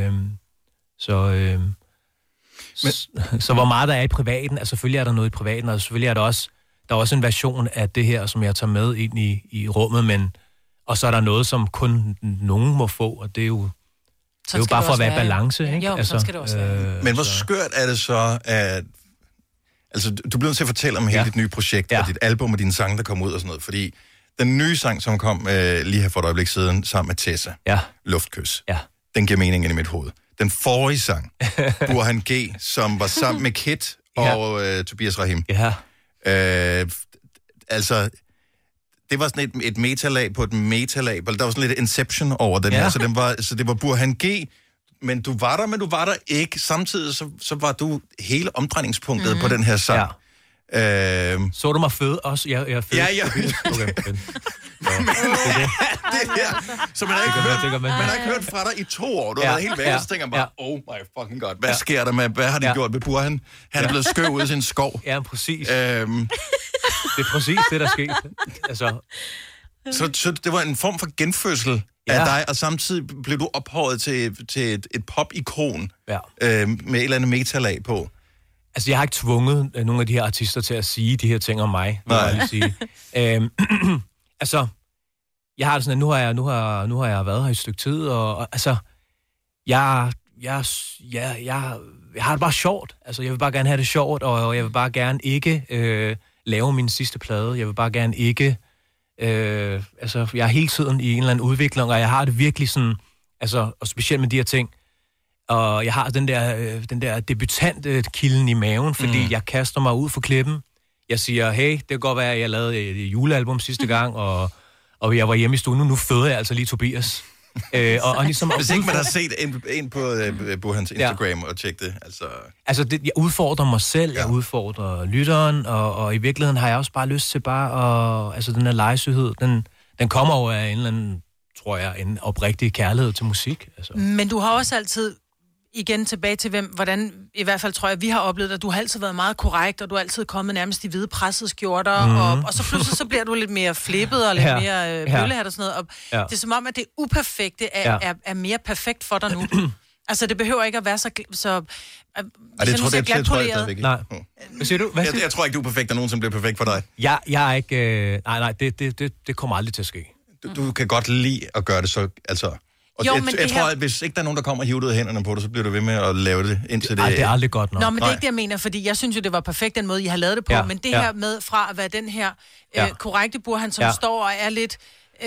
[SPEAKER 17] Så hvor meget der er i privaten, altså selvfølgelig er der noget i privaten, og selvfølgelig er der er også en version af det her, som jeg tager med ind i rummet, men og så er der noget, som kun nogen må få, og det er jo bare for at være balance, ikke?
[SPEAKER 2] Jo, så skal det også være.
[SPEAKER 1] Men hvor skørt er det så, at... Altså, du bliver nødt til at fortælle om hele dit nye projekt, og dit album og dine sange, der kommer ud og sådan noget, fordi Den nye sang, som kom lige her for et øjeblik siden, sammen med Tessa.
[SPEAKER 17] Ja.
[SPEAKER 1] Luftkys.
[SPEAKER 17] Ja.
[SPEAKER 1] Den giver mening ind i mit hoved. Den forrige sang, Burhan G., som var sammen med Kit og Tobias Rahim.
[SPEAKER 17] Ja.
[SPEAKER 1] Altså, det var sådan et metalag på et metalag. Der var sådan lidt Inception over den her. Så det var Burhan G., men du var der ikke. Samtidig så var du hele omdrejningspunktet på den her sang. Ja.
[SPEAKER 17] Så du mig føde også? Jeg er føde.
[SPEAKER 1] Ja. Okay. Det her. Så man har ikke hørt fra dig i 2 år. Du har været helt væk, og så tænker man bare, oh my fucking god, hvad sker der med, hvad har de gjort ved Burhan? Han er blevet skøv ud af sin skov.
[SPEAKER 17] Ja, præcis. Det er præcis det, der skete. Altså.
[SPEAKER 1] Så det var en form for genfødsel af dig, og samtidig blev du ophøjet til et pop-ikon med et eller andet metalag på.
[SPEAKER 17] Altså, jeg har ikke tvunget nogle af de her artister til at sige de her ting om mig, vil jeg lige sige. Altså, jeg har det sådan, at nu har jeg været her i et stykke tid, og altså, jeg har det bare sjovt. Altså, jeg vil bare gerne have det sjovt, og jeg vil bare gerne ikke lave min sidste plade. Jeg vil bare gerne ikke... altså, jeg er hele tiden i en eller anden udvikling, og jeg har det virkelig sådan... Altså, og specielt med de her ting... Og jeg har den der debutant-kilden i maven, fordi jeg kaster mig ud for klippen. Jeg siger, hey, det kan godt være, at jeg lavede et julealbum sidste gang, og jeg var hjemme i stuen. Nu føder jeg altså lige Tobias. Og ligesom
[SPEAKER 1] hvis ikke man har set en på Burhans Instagram og tjekket det,
[SPEAKER 17] altså jeg udfordrer mig selv, jeg udfordrer lytteren, og i virkeligheden har jeg også bare lyst til altså den her legesyghed, den kommer over af en eller anden, tror jeg, en oprigtig kærlighed til musik. Altså.
[SPEAKER 2] Men du har også altid, igen tilbage til hvordan, i hvert fald tror jeg, vi har oplevet, at du har altid været meget korrekt, og du har altid kommet nærmest i hvide pressede skjorter, og så pludselig så bliver du lidt mere flippet og lidt mere bøllehat og sådan noget. Og det er som om, at det uperfekte er mere perfekt for dig nu. Altså, det behøver ikke at være så
[SPEAKER 1] det tror jeg stadigvæk ikke.
[SPEAKER 17] Nej. Hvad siger du?
[SPEAKER 1] Jeg tror ikke, du er perfekt, og nogen, som bliver perfekt for dig.
[SPEAKER 17] Jeg er ikke... Nej, det kommer aldrig til at ske.
[SPEAKER 1] Du kan godt lide at gøre det så... Altså, og jo, jeg tror, at hvis ikke der er nogen, der kommer og hiver ud af hænderne på dig, så bliver du ved med at lave det indtil det...
[SPEAKER 17] Nej, det er aldrig godt nok.
[SPEAKER 2] Nå, men det er ikke det, jeg mener, fordi jeg synes jo, det var perfekt, den måde, I har lavet det på, men det her med fra at være den her korrekte Burhan, som står og er lidt...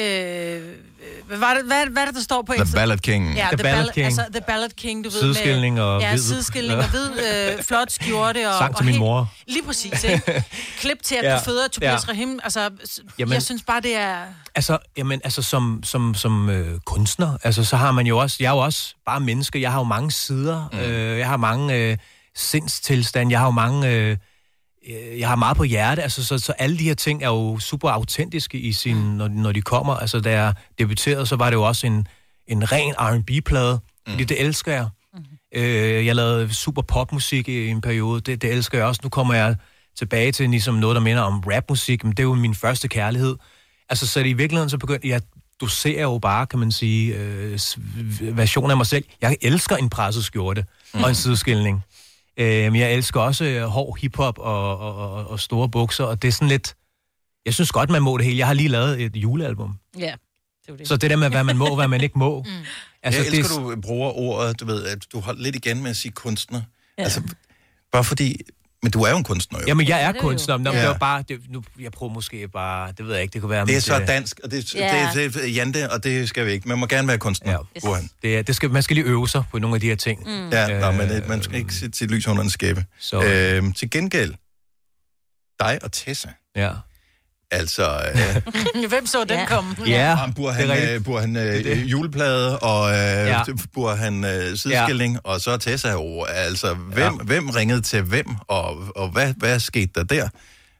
[SPEAKER 2] hvad er det, der står på
[SPEAKER 1] The Ballad King.
[SPEAKER 2] Ja, The Ballad King. Altså, The Ballad King, du ved.
[SPEAKER 17] Sideskilning og hvid.
[SPEAKER 2] Sideskilning og hvid, flot skjorte.
[SPEAKER 17] Sang til min mor.
[SPEAKER 2] Lige præcis, ikke? Klip til, at du føder Tobias Rahim. Altså, jeg synes bare, det er...
[SPEAKER 17] Altså, som kunstner, altså, så har man jo også... Jeg er jo også bare menneske. Jeg har jo mange sider. Jeg har mange sindstilstand. Jeg har jo mange... jeg har meget på hjerte, altså, så alle de her ting er jo super autentiske i når de kommer. Altså, da jeg debuterede, så var det jo også en ren R&B-plade, fordi det elsker jeg. Jeg lavede super popmusik i en periode, det elsker jeg også. Nu kommer jeg tilbage til ligesom noget, der minder om rapmusik, men det er jo min første kærlighed. Altså, så i virkeligheden så begyndte jeg doserer jo bare, kan man sige, version af mig selv. Jeg elsker en presset skjorte og en sideskilning. Men jeg elsker også hård hiphop og store bukser, og det er sådan lidt... Jeg synes godt, man må det hele. Jeg har lige lavet et julealbum.
[SPEAKER 3] Ja, det er det.
[SPEAKER 17] Så det der med, hvad man må, hvad man ikke må.
[SPEAKER 1] Altså, jeg elsker, du bruger ordet, du ved, at du holder lidt igen med at sige kunstner. Ja. Altså, bare fordi... Men du er jo en kunstner, jo.
[SPEAKER 17] Jamen, jeg er kunstner. Men det var bare... jeg prøver måske bare... Det ved jeg ikke, det kunne være...
[SPEAKER 1] Det er så dansk, og det er Jante, og det skal vi ikke. Man må gerne være kunstner,
[SPEAKER 17] man skal lige øve sig på nogle af de her ting.
[SPEAKER 1] Men man skal ikke sætte sit lys under en skæbe. Til gengæld, dig og Tessa.
[SPEAKER 17] Ja.
[SPEAKER 1] Altså...
[SPEAKER 2] Hvem så den komme?
[SPEAKER 1] Burhan juleplade, og Burhan sideskilling, og så Tessa jo. Altså, hvem ringede til hvem, og hvad skete der?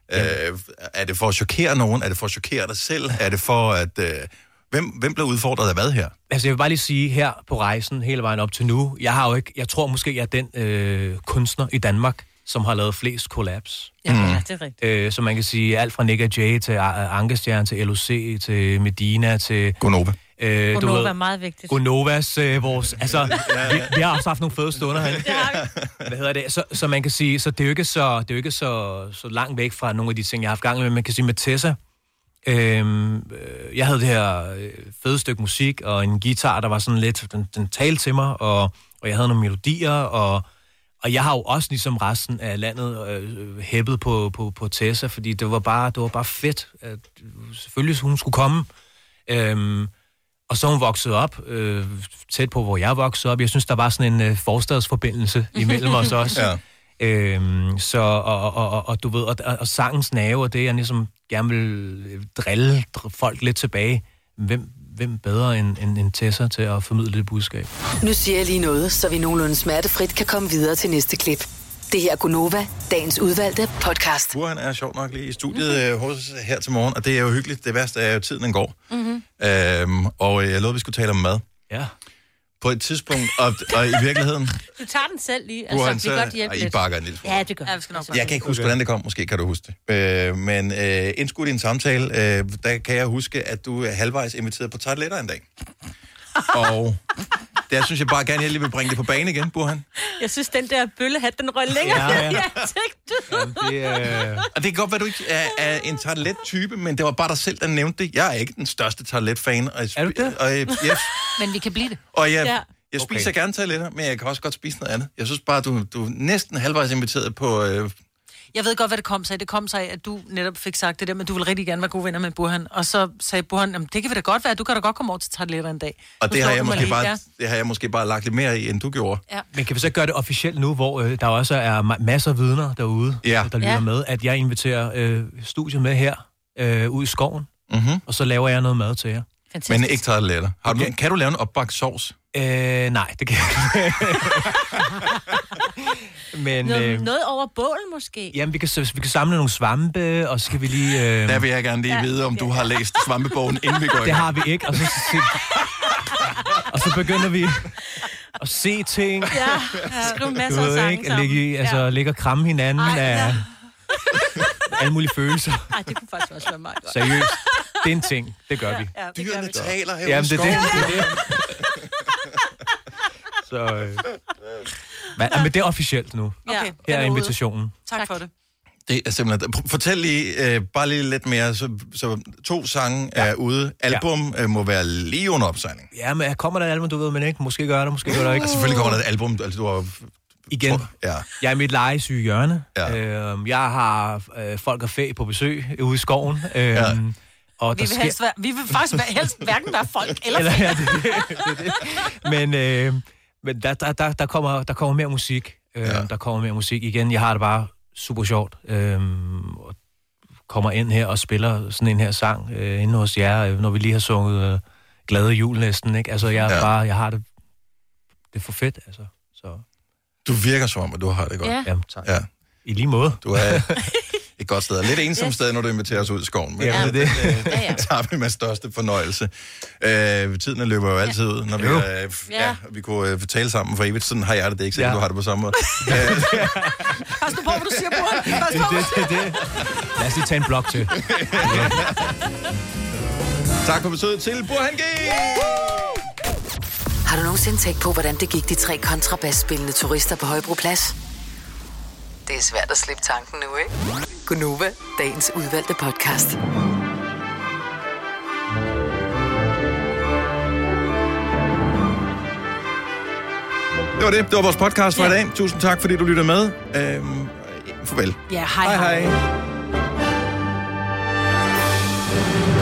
[SPEAKER 1] Er det for at chokere nogen? Er det for at chokere dig selv? Er det for at... Hvem blev udfordret af hvad her?
[SPEAKER 17] Altså, jeg vil bare lige sige, her på rejsen, hele vejen op til nu, jeg tror måske, jeg er den kunstner i Danmark, som har lavet flest collabs.
[SPEAKER 3] Ja, det er rigtigt.
[SPEAKER 17] Så man kan sige alt fra Nick og Jay til Ankestjerne, til LOC, til Medina, til...
[SPEAKER 1] Gonova.
[SPEAKER 3] Gonova er meget vigtigt.
[SPEAKER 17] Gonovas, vores... Altså, vi har også haft nogle fede stunder herinde. Hvad hedder det? Så man kan sige, så det er jo ikke så langt væk fra nogle af de ting, jeg har haft gang med. Man kan sige med Tessa, jeg havde det her fede stykke musik, og en guitar, der var sådan lidt... Den talte til mig, og jeg havde nogle melodier, Og jeg har jo også ligesom resten af landet hæppet på Tessa, fordi det var bare fedt, at selvfølgelig hun skulle komme. Og så hun voksede op, tæt på, hvor jeg voksede op. Jeg synes, der var sådan en forstadsforbindelse imellem os også. Ja. Og du ved, og sangens nerve, og det, jeg ligesom gerne vil drille folk lidt tilbage. Hvem bedre end Tessa til at formidle det budskab?
[SPEAKER 4] Nu siger jeg lige noget, så vi nogenlunde smertefrit kan komme videre til næste klip. Det her er Gunova, dagens udvalgte podcast.
[SPEAKER 1] Burhan er sjovt nok lige i studiet hos os her til morgen, og det er jo hyggeligt. Det værste er jo, tiden den går. Og jeg lovede, vi skulle tale om mad.
[SPEAKER 17] Ja.
[SPEAKER 1] På et tidspunkt, og i virkeligheden...
[SPEAKER 3] Du tager den selv lige,
[SPEAKER 1] Burhan,
[SPEAKER 3] altså vi kan godt hjælpe lidt.
[SPEAKER 1] I bakker en lille smule.
[SPEAKER 3] Ja, det gør.
[SPEAKER 1] Jeg kan ikke huske, hvordan det kom. Måske kan du huske det. Men indskudt i en samtale, der kan jeg huske, at du er halvvejs inviteret på tarteletter en dag. Og der synes jeg bare gerne, jeg lige vil bringe det på banen igen, Burhan.
[SPEAKER 3] Jeg synes, den der bøllehat, den røg længere. Ja.
[SPEAKER 1] Og det kan godt være, du ikke er en tartelet-type, men det var bare dig selv, der nævnte det. Jeg er ikke den største tartelet-fan.
[SPEAKER 17] Er du det?
[SPEAKER 1] Yes.
[SPEAKER 2] Men vi kan blive det.
[SPEAKER 1] Og jeg spiser gerne tarteletter, men jeg kan også godt spise noget andet. Jeg synes bare, du er næsten halvvejs inviteret på...
[SPEAKER 2] Jeg ved godt, hvad det kom sig. Det kom sig af, at du netop fik sagt det der, men du vil rigtig gerne være gode venner med Burhan. Og så sagde Burhan, det kan da godt være, du kan da godt komme over til tarteletter en dag. Og
[SPEAKER 1] det har jeg måske bare lagt lidt mere i, end du gjorde.
[SPEAKER 17] Ja. Men kan vi så gøre det officielt nu, hvor der også er masser af vidner derude, der lytter med, at jeg inviterer studiet med her ud i skoven, og så laver jeg noget mad til jer.
[SPEAKER 1] Fantastisk. Men ikke tarteletter. Kan du lave en opbagt sovs?
[SPEAKER 17] Nej, det kan jeg ikke. Men,
[SPEAKER 3] noget over bål måske?
[SPEAKER 17] Jamen, vi kan samle nogle svampe, og så skal vi lige...
[SPEAKER 1] Der vil jeg gerne lige vide, om du har læst svampebogen, inden vi går i gang.
[SPEAKER 17] Det har vi ikke, og så begynder vi at se ting.
[SPEAKER 3] Ja, skrive masser af sange
[SPEAKER 17] sammen. Ligge og kramme hinanden af alle mulige følelser.
[SPEAKER 3] Ej, det kunne faktisk også være meget godt.
[SPEAKER 17] Seriøst, det er en ting. Det gør vi.
[SPEAKER 1] Ja, dyrene taler her.
[SPEAKER 17] Jamen, det er det. Så... Men det er officielt nu.
[SPEAKER 2] Okay.
[SPEAKER 17] Her er invitationen.
[SPEAKER 2] Tak for det.
[SPEAKER 1] Det er simpelthen... Fortæl lige, bare lige lidt mere. Så 2 sange er ude. Album må være lige under opsejling.
[SPEAKER 17] Ja, men kommer der et album, du ved, men ikke? Måske gør det, måske gør det ikke.
[SPEAKER 1] Selvfølgelig kommer der et album, altså du har...
[SPEAKER 17] Igen.
[SPEAKER 1] Ja.
[SPEAKER 17] Jeg er mit legesyge hjørne.
[SPEAKER 1] Ja.
[SPEAKER 17] Jeg har folk og fæ på besøg ude i skoven. Og
[SPEAKER 2] vi vil faktisk helst hverken være folk eller fæ.
[SPEAKER 17] Men der kommer mere musik. Der kommer mere musik igen. Jeg har det bare super sjovt. Og kommer ind her og spiller sådan en her sang inde hos jer, når vi lige har sunget Glade Jul næsten, ikke? Altså, jeg har det er for fedt, altså. Så.
[SPEAKER 1] Du virker som om, at du har det godt.
[SPEAKER 17] Ja. Jamen, tak. Ja. I lige måde.
[SPEAKER 1] Du er et godt sted. Lidt ensomt sted, når du inviterer os ud i skoven. Men det tager vi med største fornøjelse. Tiden løber jo altid ud, når vi kunne tale sammen for evigt. Sådan har jeg det ikke, så du har det på samme måde.
[SPEAKER 2] Pas nu på, hvad du siger, Burhan.
[SPEAKER 17] Det. Lad os lige tage en blok til.
[SPEAKER 1] Tak for besøget til Burhan G.
[SPEAKER 4] Har du nogensinde tænkt på, hvordan det gik de 3 kontrabasspillende turister på Højbroplads? Det er svært at slippe tanken nu, ikke? Gunova, dagens udvalgte podcast.
[SPEAKER 1] Det var vores podcast for i dag. Tusind tak, fordi du lytter med. Farvel.
[SPEAKER 2] Ja, hej.